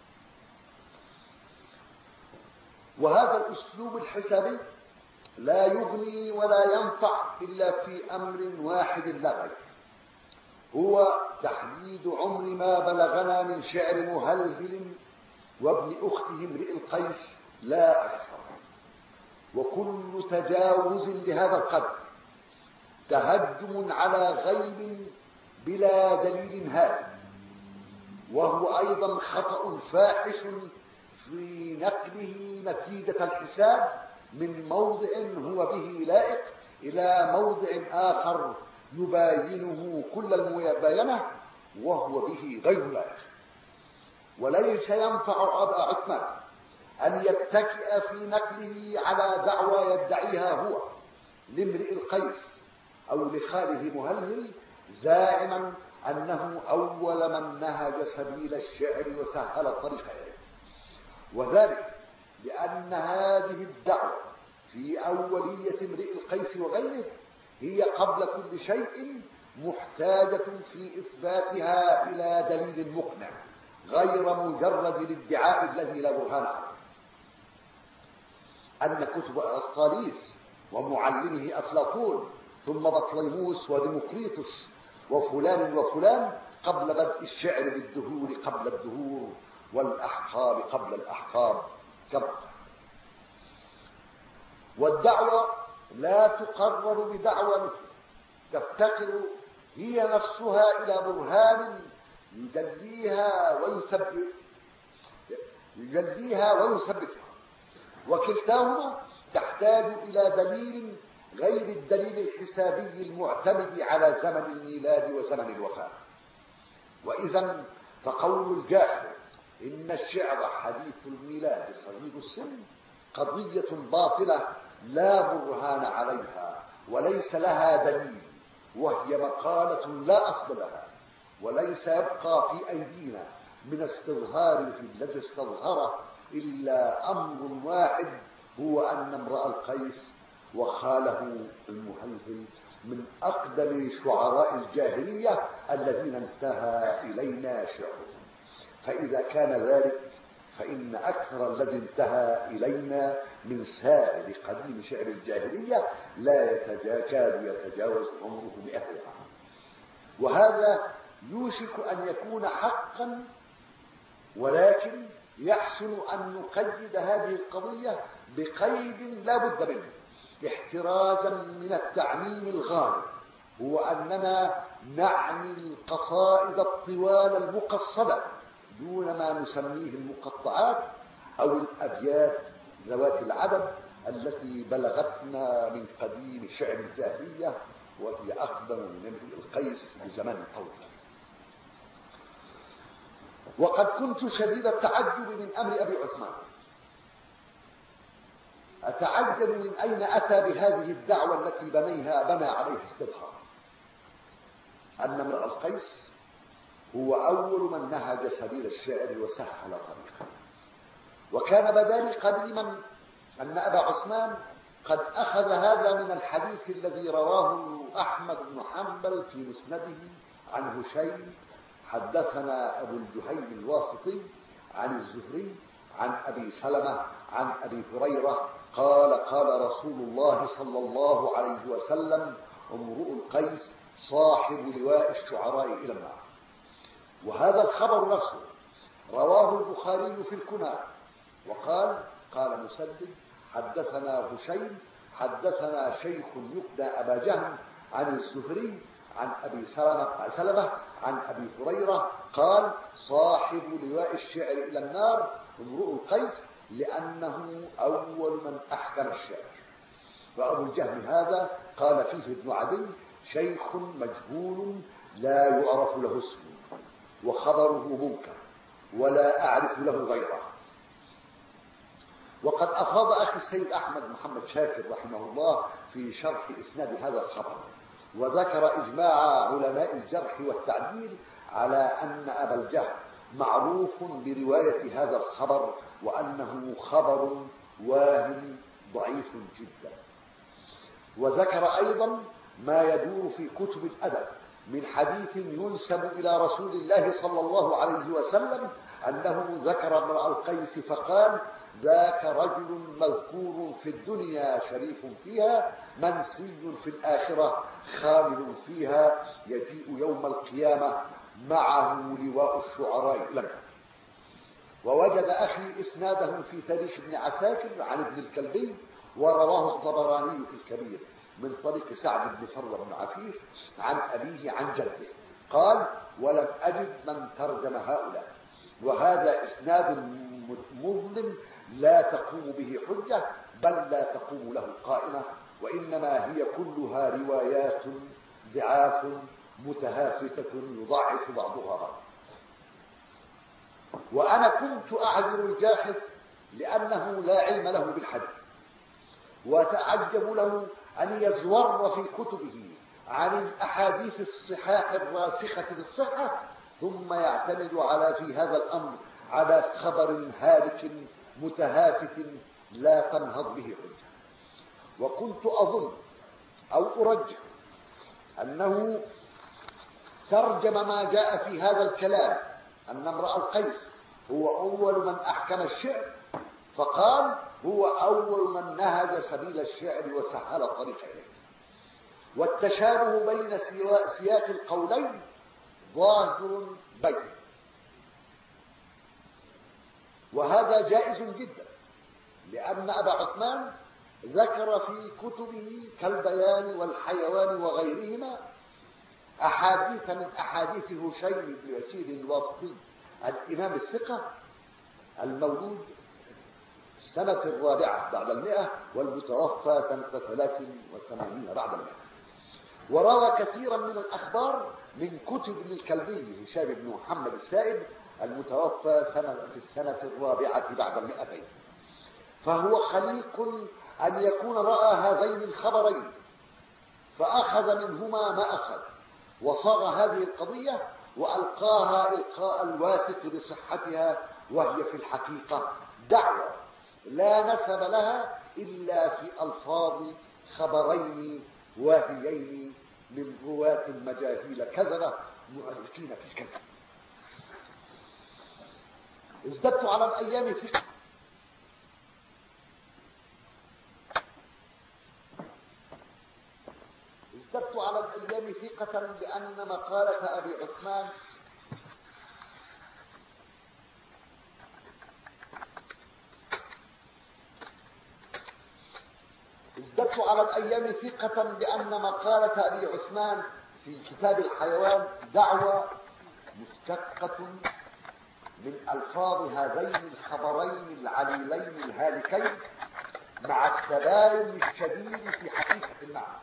Speaker 2: وهذا الأسلوب الحسابي لا يغني ولا ينفع إلا في أمر واحد لا غير، هو تحديد عمر ما بلغنا من شعر مهلهل وابن أخته امرئ القيس لا أكثر. وكل تجاوز لهذا القدر تهجم على غيب بلا دليل هادئ، وهو أيضا خطأ فاحش في نقله نتيجة الحساب من موضع هو به لائق إلى موضع آخر يباينه كل المباينة وهو به غير لائق. وليس ينفع أبا عثمان أن يتكئ في نقله على دعوى يدعيها هو لامرئ القيس أو لخاله مهلهل زاعما أنه أول من نهج سبيل الشعر وسهل الطريق إليه، وذلك لأن هذه الدعوة في أولية امرئ القيس وغيره هي قبل كل شيء محتاجة في إثباتها إلى دليل مقنع غير مجرد الادعاء الذي لا برهان عليه. أن كتب أرسطاليس ومعلمه أفلاطون ثم بطليموس وديمقريطس وفلان وفلان قبل بدء الشعر بالدهور قبل الدهور والأحقاب قبل الأحقاب كما. والدعوة لا تقرر بدعوى مثل تفتقر هي نفسها إلى برهان يجليها ويثبت يجليها ويثبتها، وكلتاهما تحتاج إلى دليل غير الدليل الحسابي المعتمد على زمن الميلاد وزمن الوفاة. وإذا فقول الجاحظ إن الشعر حديث الميلاد صغير السن قضية باطلة لا برهان عليها وليس لها دليل، وهي مقالة لا أصل لها، وليس يبقى في أيدينا من استظهاره الذي استظهره إلا أمر واحد، هو أن امرأ القيس وخاله المهلهل من أقدم شعراء الجاهلية الذين انتهى إلينا شعرهم. فإذا كان ذلك فإن أكثر الذي انتهى إلينا من سائر قديم شعر الجاهلية لا يكاد يتجاوز عمره مئة عام. وهذا يوشك أن يكون حقا، ولكن يحسن أن نقيد هذه القضية بقيد لا بد منه احترازا من التعميم الغالب، هو أننا نعني القصائد الطوال المقصدة دون ما نسميه المقطعات أو الأبيات ذوات العدد التي بلغتنا من قديم شعر الجاهلية وهي أقدم من امرئ القيس بزمن طويل. وقد كنت شديد التعجب من أمر أبي عثمان، أتعجب من أين أتى بهذه الدعوة التي بنيها بنى عليها استبحار، أن امرئ القيس هو أول من نهج سبيل الشعر وسهل طريقه. وكان بدالي قديما أن أبا عثمان قد أخذ هذا من الحديث الذي رواه أحمد بن حنبل في مسنده عن هشيم حدثنا أبو الجهيم الواسطي عن الزهري عن أبي سلمة عن أبي هريرة قال قال رسول الله صلى الله عليه وسلم: امرؤ القيس صاحب لواء الشعراء إلى النار. وهذا الخبر نفسه رواه البخاري في الكنى، وقال قال مسدد حدثنا هشيم حدثنا شيخ يقنى أبا جهم عن الزهري عن أبي سلمة, سلمة عن أبي هريرة قال: صاحب لواء الشعر إلى النار امرؤ القيس لأنه أول من أحكم الشعر. وأبو الجهم هذا قال فيه ابن عدي: شيخ مجهول لا يعرف له اسم وخبره منكر ولا أعرف له غيره. وقد أفاض أخي السيد أحمد محمد شاكر رحمه الله في شرح إسناد هذا الخبر، وذكر إجماع علماء الجرح والتعديل على أن أبا الجهم معروف برواية هذا الخبر وأنه خبر واهم ضعيف جدا. وذكر أيضا ما يدور في كتب الأدب من حديث ينسب إلى رسول الله صلى الله عليه وسلم أنه ذكر امرأ القيس فقال: ذاك رجل مذكور في الدنيا شريف فيها منسي في الآخرة خالد فيها يجيء يوم القيامة معه لواء الشعراء لم. ووجد أخي إسناده في تاريخ ابن عساكر عن ابن الكلبي، ورواه الطبراني في الكبير من طريق سعد بن فر بن عفيف عن أبيه عن جده قال: ولم أجد من ترجم هؤلاء. وهذا إسناد مظلم لا تقوم به حجة، بل لا تقوم له قائمة، وإنما هي كلها روايات ضعاف متهافتة يضعف بعضها بعضا. وأنا كنت أعذر الجاحظ لأنه لا علم له بالحديث، وأتعجب له أن يزور في كتبه عن الأحاديث الصحاح الراسخة بالصحة ثم يعتمد على في هذا الأمر على خبر هالك متهافت لا تنهض به حجة. وكنت أظن أو أرجح أنه ترجم ما جاء في هذا الكلام أن امرأ القيس هو أول من أحكم الشعر فقال هو أول من نهج سبيل الشعر وسهل الطريق إليه. والتشابه بين سياق القولين ظاهر بين، وهذا جائز جدا، لأن أبا عثمان ذكر في كتبه كالبيان والحيوان وغيرهما أحاديث من أحاديث هشيم بن يسير الواسطي الإمام الثقة المولود السنة الرابعة بعد المئة والمتوفى سنة ثلاث وثمانين بعد المئة. وروى كثيرا من الأخبار من كتب ابن الكلبي هشام بن محمد السائب المتوفى سنة في السنة الرابعة بعد المئتين. فهو خليق أن يكون رأى هذين الخبرين فأخذ منهما ما أخذ وصاغ هذه القضية وألقاها إلقاء الواثق بصحتها، وهي في الحقيقة دعوة لا نسب لها إلا في ألفاظ خبرين واهيين من رواة مجاهيل كذبة معركين في الكذب. ازددت على الأيام ثقة ازددت على الأيام ثقة بأن مقالة أبي عثمان ازددت على الأيام ثقة بأن مقالة أبي عثمان في كتاب الحيوان دعوى مشتقة من ألفاظ هذين الخبرين العليلين الهالكين مع التباين الشديد في حقيقة المعنى،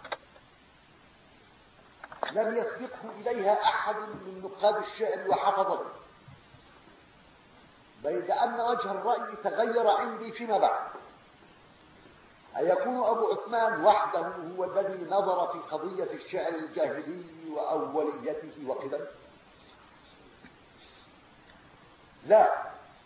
Speaker 2: لم يسبقه إليها أحد من نقاد الشعر وحفظته، بيد أن وجه الرأي تغير عندي فيما بعد. أيكون أبو عثمان وحده هو الذي نظر في قضية الشعر الجاهلي وأوليته وقدمه؟ لا،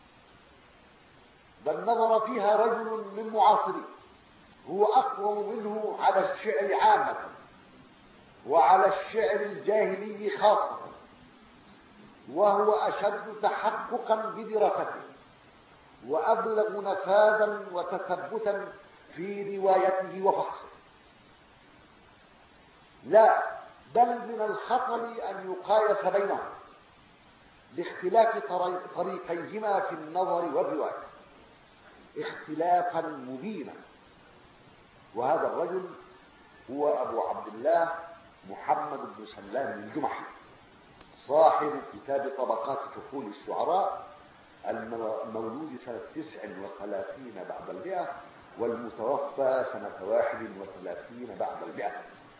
Speaker 2: بل نظر فيها رجل من معاصريه هو أقوم منه على الشعر عامة وعلى الشعر الجاهلي خاصة، وهو أشد تحققا بدراسته وأبلغ نفاذا وتثبتا في روايته وفحصه. لا، بل من الخطر أن يقايس بينهم لاختلاف طريقيهما في النظر والرواية اختلافا مبينا. وهذا الرجل هو أبو عبد الله محمد بن سلام الجمحي صاحب كتاب طبقات فحول الشعراء، المولود سنة تسع وثلاثين بعد المئة والمتوفى سنة واحد وثلاثين بعد المئة.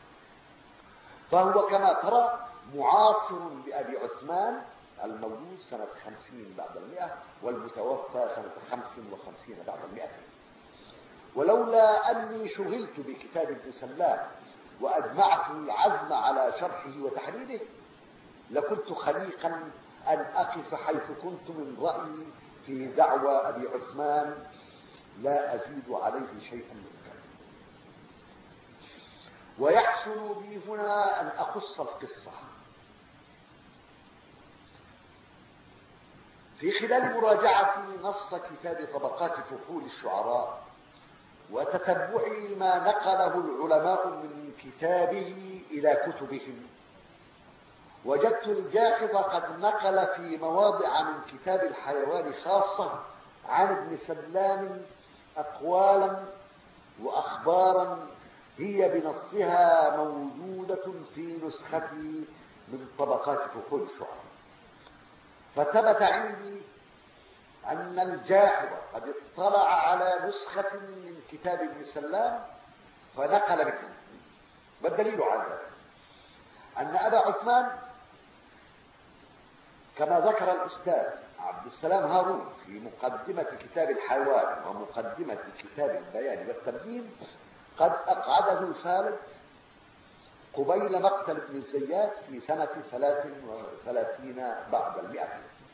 Speaker 2: فهو كما ترى معاصر بأبي عثمان المولود سنة خمسين بعد المئة والمتوفى سنة خمس وخمسين بعد المئة. ولولا أني شغلت بكتاب ابن سلام وأجمعت العزم على شرحه وتحريره لكنت خليقا أن أقف حيث كنت من رأيي في دعوى أبي عثمان لا أزيد عليه شيئا مذكرا. ويحسن بي هنا أن أقص القصة. في خلال مراجعة نص كتاب طبقات فحول الشعراء وتتبع ما نقله العلماء من كتابه إلى كتبهم، وجدت الجاحظ قد نقل في مواضع من كتاب الحيوان خاصة عن ابن سلام أقوالا وأخبارا هي بنصها موجودة في نسختي من طبقات فحول الشعراء. فثبت عندي أن الجاحظ قد اطلع على نسخة من كتاب ابن سلام فنقل منه. والدليل على ذلك أن أبا عثمان كما ذكر الأستاذ عبد السلام هارون في مقدمة كتاب الحيوان ومقدمة كتاب البيان والتبيين قد أقعده الخالد قبيل مقتل ابن الزيات في سنة ثلاث وثلاثين بعد المئة،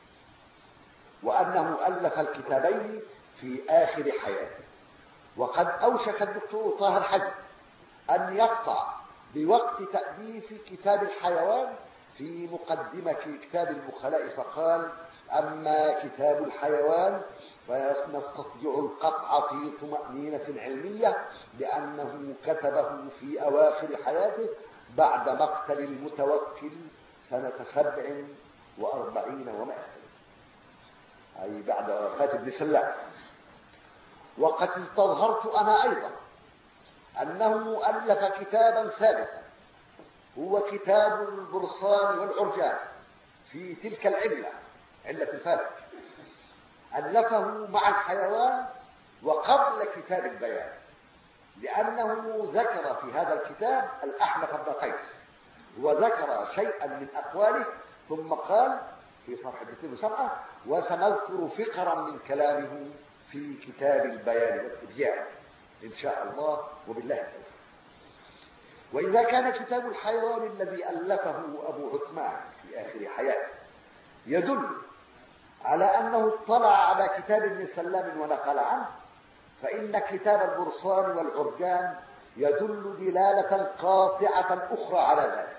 Speaker 2: وأنه ألف الكتابين في آخر حياته. وقد أوشك الدكتور طه الحج أن يقطع بوقت تأليف كتاب الحيوان في مقدمة كتاب البخلاء فقال: أما كتاب الحيوان فنستطيع القطع في طمأنينة علمية بأنه كتبه في أواخر حياته بعد مقتل المتوكل سنة سبع وأربعين ومائة، أي بعد وفاة ابن سلام. وقد استظهرت أنا أيضا أنه ألف كتابا ثالثا هو كتاب البرصان والعرجان في تلك العلة، علة الفلك، ألفه مع الحيوان وقبل كتاب البيان، لأنه ذكر في هذا الكتاب الأحنف بن قيس وذكر شيئا من أقواله ثم قال في صفحة اثنين وسبعة: وسنذكر فقرا من كلامه في كتاب البيان والتبيان إن شاء الله وبالله التوفيق. وإذا كان كتاب الحيوان الذي ألفه أبو عثمان في آخر حياته يدل على أنه اطلع على كتاب ابن سلام ونقل عنه، فإن كتاب البرصان والعرجان يدل دلالة قاطعة أخرى على ذلك.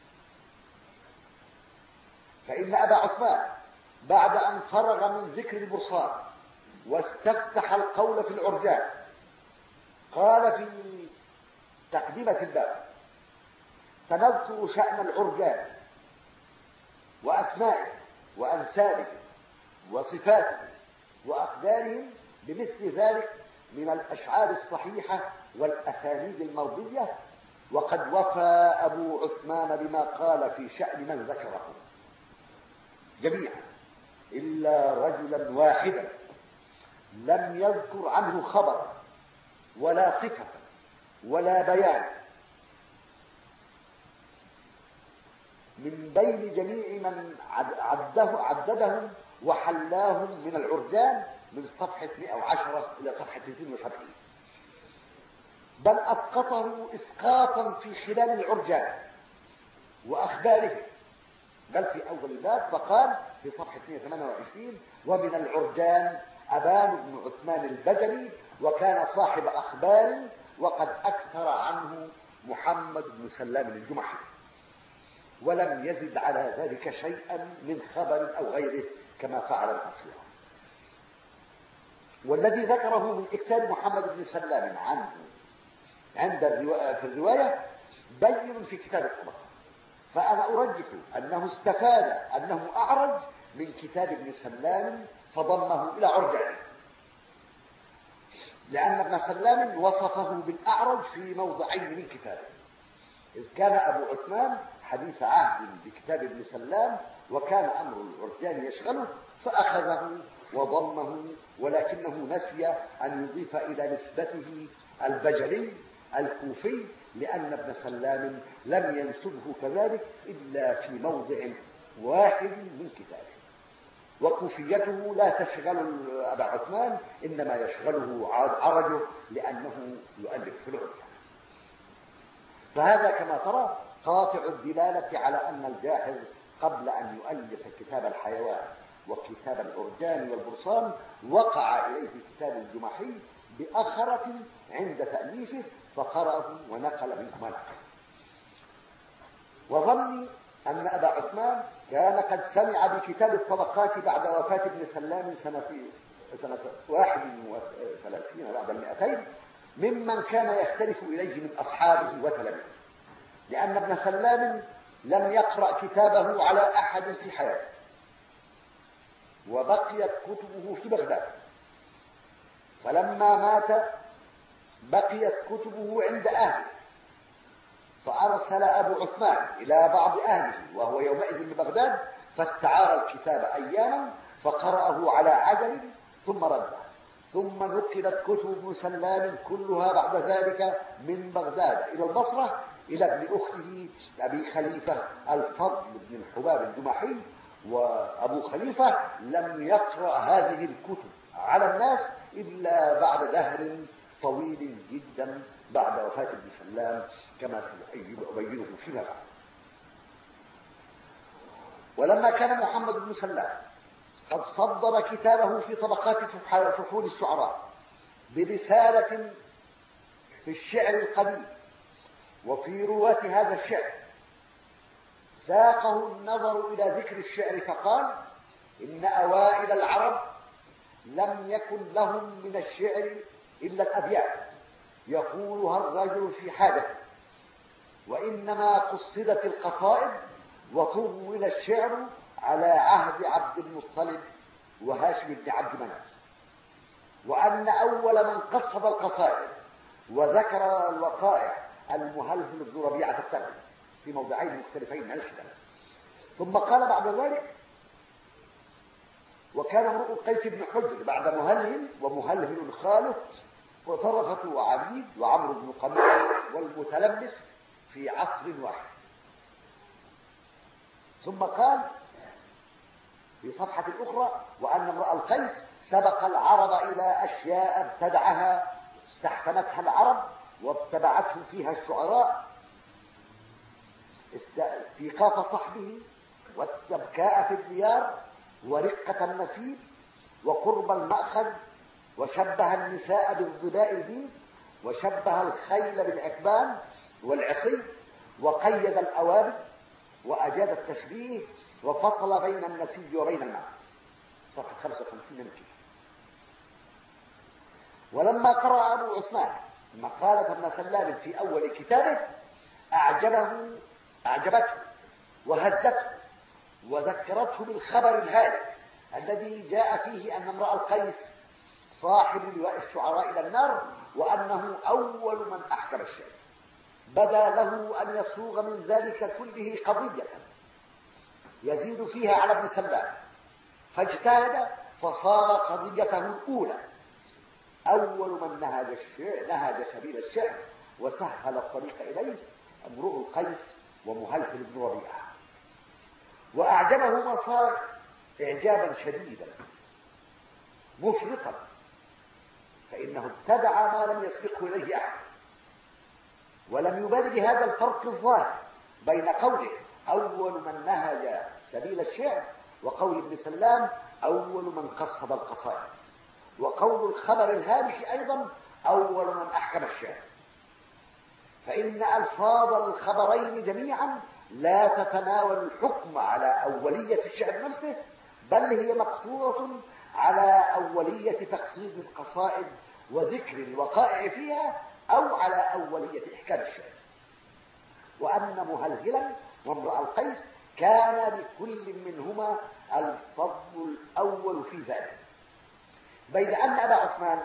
Speaker 2: فإن أبا عثمان بعد أن فرغ من ذكر البرصان واستفتح القول في العرجان قال في تقدمة الباب: سنذكر شأن العرجان وأسمائه وأنسابه وصفاته وأقدارهم بمثل ذلك من الأشعار الصحيحة والأسانيد المرضية، وقد وفى أبو عثمان بما قال في شأن من ذكره جميعا إلا رجلا واحدا لم يذكر عنه خبرا ولا صفة ولا بيان من بين جميع من عده عددهم وحلاهم من العرجان من صفحة مئة وعشرة إلى صفحة اثنين وسبعين، بل أسقطه إسقاطا في خلال العرجان وأخباره، بل في أول الباب فقال في صفحة مئة وثمانية وعشرين: ومن العرجان أبان بن عثمان البجلي وكان صاحب أخبار وقد أكثر عنه محمد بن سلام الجمحي، ولم يزد على ذلك شيئا من خبر أو غيره كما فعل الأصيل. والذي ذكره من إكثار محمد بن سلام عنه عند الرواية في الرواية بين في كتاب الطبقات، فأنا أرجح أنه استفاد أنه أعرج من كتاب ابن سلام فضمه إلى عرجانه، لأن ابن سلام وصفه بالأعرج في موضعين من كتابه، إذ كان أبو عثمان حديث عهد بكتاب ابن سلام وكان أمر العرجان يشغله فأخذه وضمه، ولكنه نسي أن يضيف إلى نسبته البجلي الكوفي، لأن ابن سلام لم ينسبه كذلك إلا في موضع واحد من كتابه، وكوفيته لا تشغل أبا عثمان، إنما يشغله عرجه لأنه يؤلف في العرجان. فهذا كما ترى قاطع الدلالة على أن الجاحظ قبل أن يؤلف كتاب الحيوان وكتاب العرجان والبرصان وقع إليه كتاب الجمحي بأخرة عند تأليفه فقرأه ونقل منه ما نقل. وظني أن أبا عثمان كان قد سمع بكتاب الطبقات بعد وفاة ابن سلام سنة سنة واحد وثلاثين بعد المئتين ممن كان يختلف إليه من أصحابه وتلاميذه، لأن ابن سلام لم يقرأ كتابه على أحد في حياته، وبقيت كتبه في بغداد، فلما مات بقيت كتبه عند أهله، فأرسل أبو عثمان إلى بعض أهله وهو يومئذ ببغداد فاستعار الكتاب أياما فقرأه على عجل ثم رده، ثم نقلت كتب ابن سلام كلها بعد ذلك من بغداد إلى البصرة إلى ابن أخته أبي خليفة الفضل بن الحباب الجمحي، وأبو خليفة لم يقرأ هذه الكتب على الناس إلا بعد دهر طويل جدا بعد وفاة ابن سلام كما سأبينه فيما بعد. ولما كان محمد بن سلام قد صدر كتابه في طبقات فحول الشعراء برسالة في الشعر القديم وفي رواة هذا الشعر، ساقه النظر إلى ذكر الشعر فقال: إن أوائل العرب لم يكن لهم من الشعر إلا الأبيات يقولها الرجل في حاجته، وإنما قصدت القصائد وطول الشعر على عهد عبد المطلب وهاشم بن عبد مناف، وأن أول من قصد القصائد وذكر الوقائع المهلهل بن ربيعة الترمذي في موضعين مختلفين من الكتاب. ثم قال بعد ذلك: وكان امرؤ القيس بن حجر بعد مهلهل ومهلهل خالد وطرفة وعبيد وعمرو بن قميص والمتلبس في عصر واحد. ثم قال في صفحة أخرى: وأن امرؤ القيس سبق العرب إلى أشياء ابتدعها استحسنتها العرب واتبعته فيها الشعراء، استيقاف صحبه والتبكاء في الديار ورقة النسيب وقرب المأخذ، وشبه النساء بالظباء البيض،
Speaker 1: وشبه الخيل بالعكبان والعصي، وقيد الأوابد وأجاد التشبيه، وفصل بين النسيج وبين الماء. صفحة خمسة وخمسين من الكتاب. ولما قرأ أبو عثمان مقالة ابن سلام في أول كتابه أعجبه أعجبته وهزته وذكرته بالخبر الهالك الذي جاء فيه أن امرأ القيس صاحب لواء الشعراء إلى النار، وأنه أول من أحكم الشعر. بدا له أن يصوغ من ذلك كله قضية يزيد فيها على ابن سلام، فاجتهد فصار قضيته الأولى أول من نهج الشعر نهج سبيل الشعر وسهل الطريق إليه امرؤ القيس ومهلهل بن ربيعة. وأعجبه ما صار إعجابا شديدا مفرطا، فإنه ابتدع ما لم يسبقه إليه أحد، ولم يبال بهذا الفرق الظاهر بين قوله أول من نهج سبيل الشعر وقول ابن سلام أول من قصد القصائد، وقول الخبر الهالك أيضا أول من أحكم الشعر، فإن ألفاظ الخبرين جميعا لا تتناول الحكم على أولية الشعر نفسه، بل هي مقصورة على أولية تقصيد القصائد وذكر الوقائع فيها، أو على أولية إحكام الشعر. وأن مهلهلا وامرأ القيس كان لكل منهما الفضل الأول في ذلك، بيد أن أبا عثمان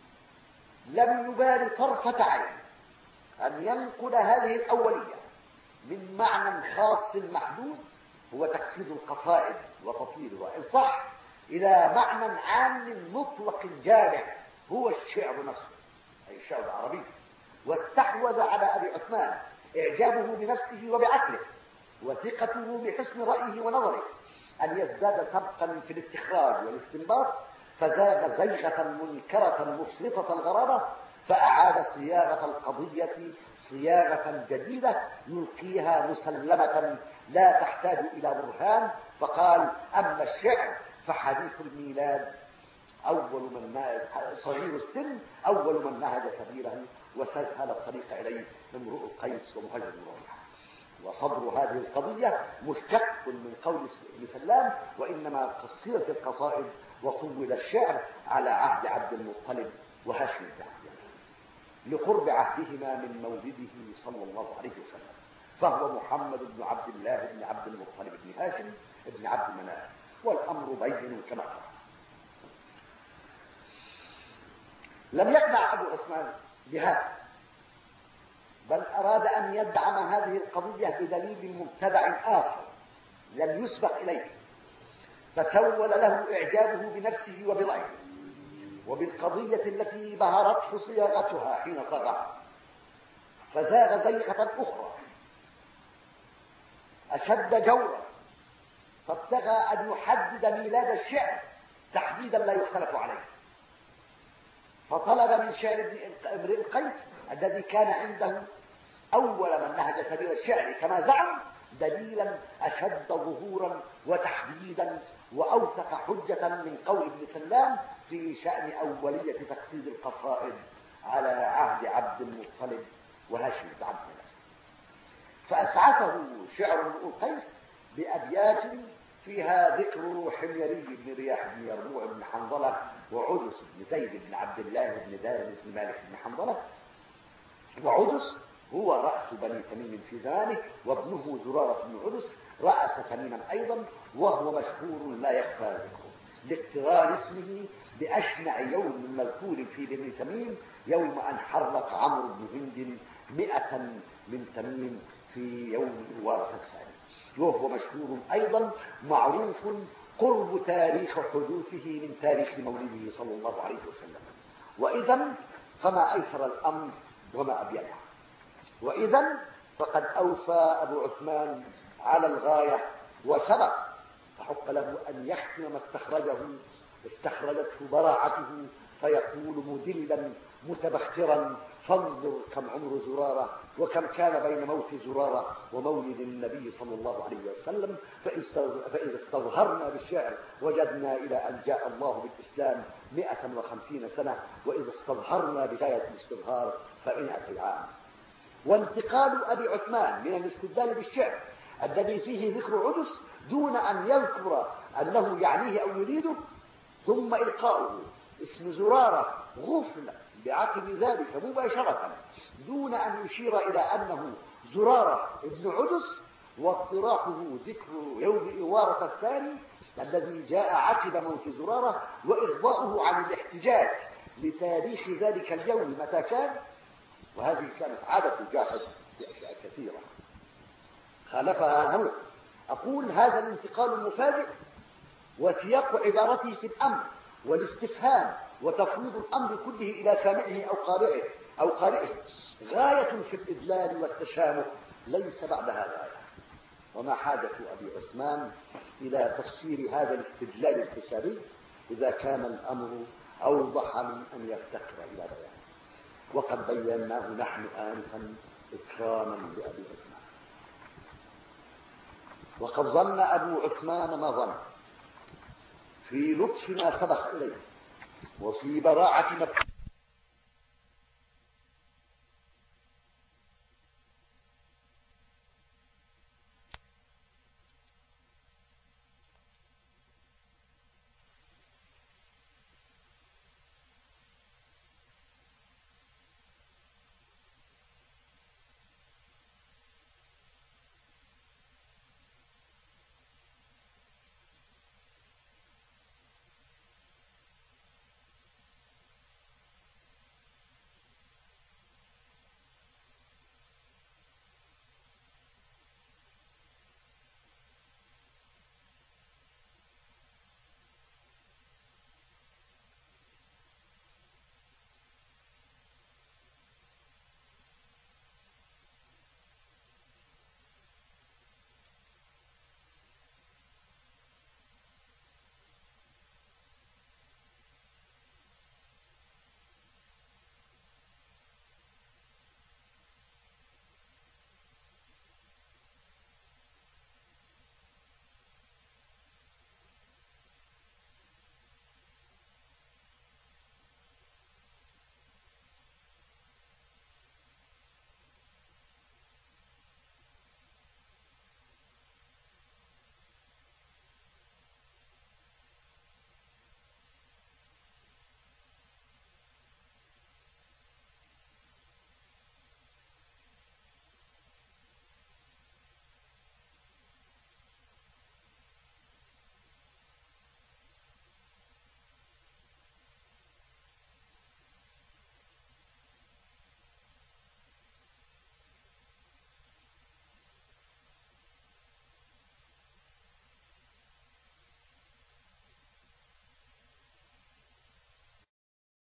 Speaker 1: لم يبال طرفة عين أن ينقل هذه الأولية من معنى خاص محدود هو تقصيد القصائد وتطويلها، إن صح إلى معنى عام مطلق جامع هو الشعر نفسه أي الشعر العربي. واستحوذ على أبي عثمان إعجابه بنفسه وبعقله وثقته بحسن رأيه ونظره أن يزداد سبقا في الاستخراج والاستنباط، فزاغ زيغة منكرة مفرطة الغرابة، فأعاد صياغة القضية صياغة جديدة يلقيها مسلمة لا تحتاج إلى برهان، فقال أما الشعر فحديث الميلاد أول من صغير السن أول من نهج سبيله وسهل الطريق إليه امرؤ القيس ومهلهل بن ربيعة. وصدر هذه القضية مشتق من قول ابن سلام، وإنما قصرت القصائد وطول الشعر على عهد عبد المطلب وهاشم بن عبد الله لقرب عهدهما من مولده صلى الله عليه وسلم، فهو محمد بن عبد الله بن عبد المطلب بن هاشم بن عبد مناف، والأمر بين كما قال. لم يقنع أبو عثمان بهذا، بل أراد أن يدعم هذه القضية بدليل مبتدع آخر لم يسبق إليه، فسول له إعجابه بنفسه وبرأيه وبالقضية التي بهرته صياغتها حين صاغها، فزاغ زيغة أخرى أشد جورا، فابتغى أن يحدد ميلاد الشعر تحديدا لا يختلف عليه، فطلب من شعر امرئ القيس الذي كان عنده أول من نهج سبيل الشعر كما زعم دليلا أشد ظهورا وتحديدا وأوثق حجة من قول ابن سلام في شأن أولية تقصيد القصائد على عهد عبد المطلب وهاشم بن عبد الله. فأسعفه شعر امرؤ القيس بأبيات فيها ذكر حميري بن رياح بن يربوع بن حنظلة وعدس بن زيد بن عبد الله بن دارم بن مالك بن حنظلة. وعدس هو رأس بني تميم في زمانه، وابنه زرارة بن عدس رأس تميما أيضا، وهو مشهور لا يخفى ذكره لاقتران اسمه بأشنع يوم مذكور في بني تميم يوم أن حرق عمرو بن هند مئة من تميم في يوم الوارث الثاني، وهو مشهور أيضا معروف قرب تاريخ حدوثه من تاريخ مولده صلى الله عليه وسلم. وإذا فما أيسر الأمر وما أبينه، وإذا فقد أوفى أبو عثمان على الغاية وسبق، فحق له أن يختم ما استخرجه استخرجته براعته فيقول مذلا متبخترا: فانظر كم عمر زرارة وكم كان بين موت زرارة ومولد النبي صلى الله عليه وسلم، فإذا استظهرنا بالشعر وجدنا إلى أن جاء الله بالإسلام مئة وخمسين سنة، وإذا استظهرنا بغاية الاستظهار فمئة عام. وانتقال أبي عثمان من الاستدلال بالشعر الذي فيه ذكر عدس دون أن يذكر أنه يعنيه أو يريده، ثم إلقاؤه اسم زرارة غفل بعقب ذلك مباشرة دون أن يشير إلى أنه زرارة ابن عدس، واطراحه ذكر يوم إوارة الثاني الذي جاء عقب موت زرارة، وإغضاؤه عن الاحتجاج لتاريخ ذلك اليوم متى كان. وهذه كانت عادة جاحظ في أشياء كثيرة خالفها هنا. أقول هذا الانتقال المفاجئ وسياق عبارته في الأمر والاستفهام وتفويض الأمر كله إلى سامعه أو قارئه أو قارئه غاية في الإدلال والتشامخ ليس بعدها غاية. وما حاجة أبي عثمان إلى تفسير هذا الاستدلال الحسابي إذا كان الأمر أوضح من أن يفتقر إلى بيان، وقد بيناه نحن آنفا إكراما لأبي عثمان. وقد ظن أبو عثمان ما ظن في لطف ما سبق إليه وفي براعة ما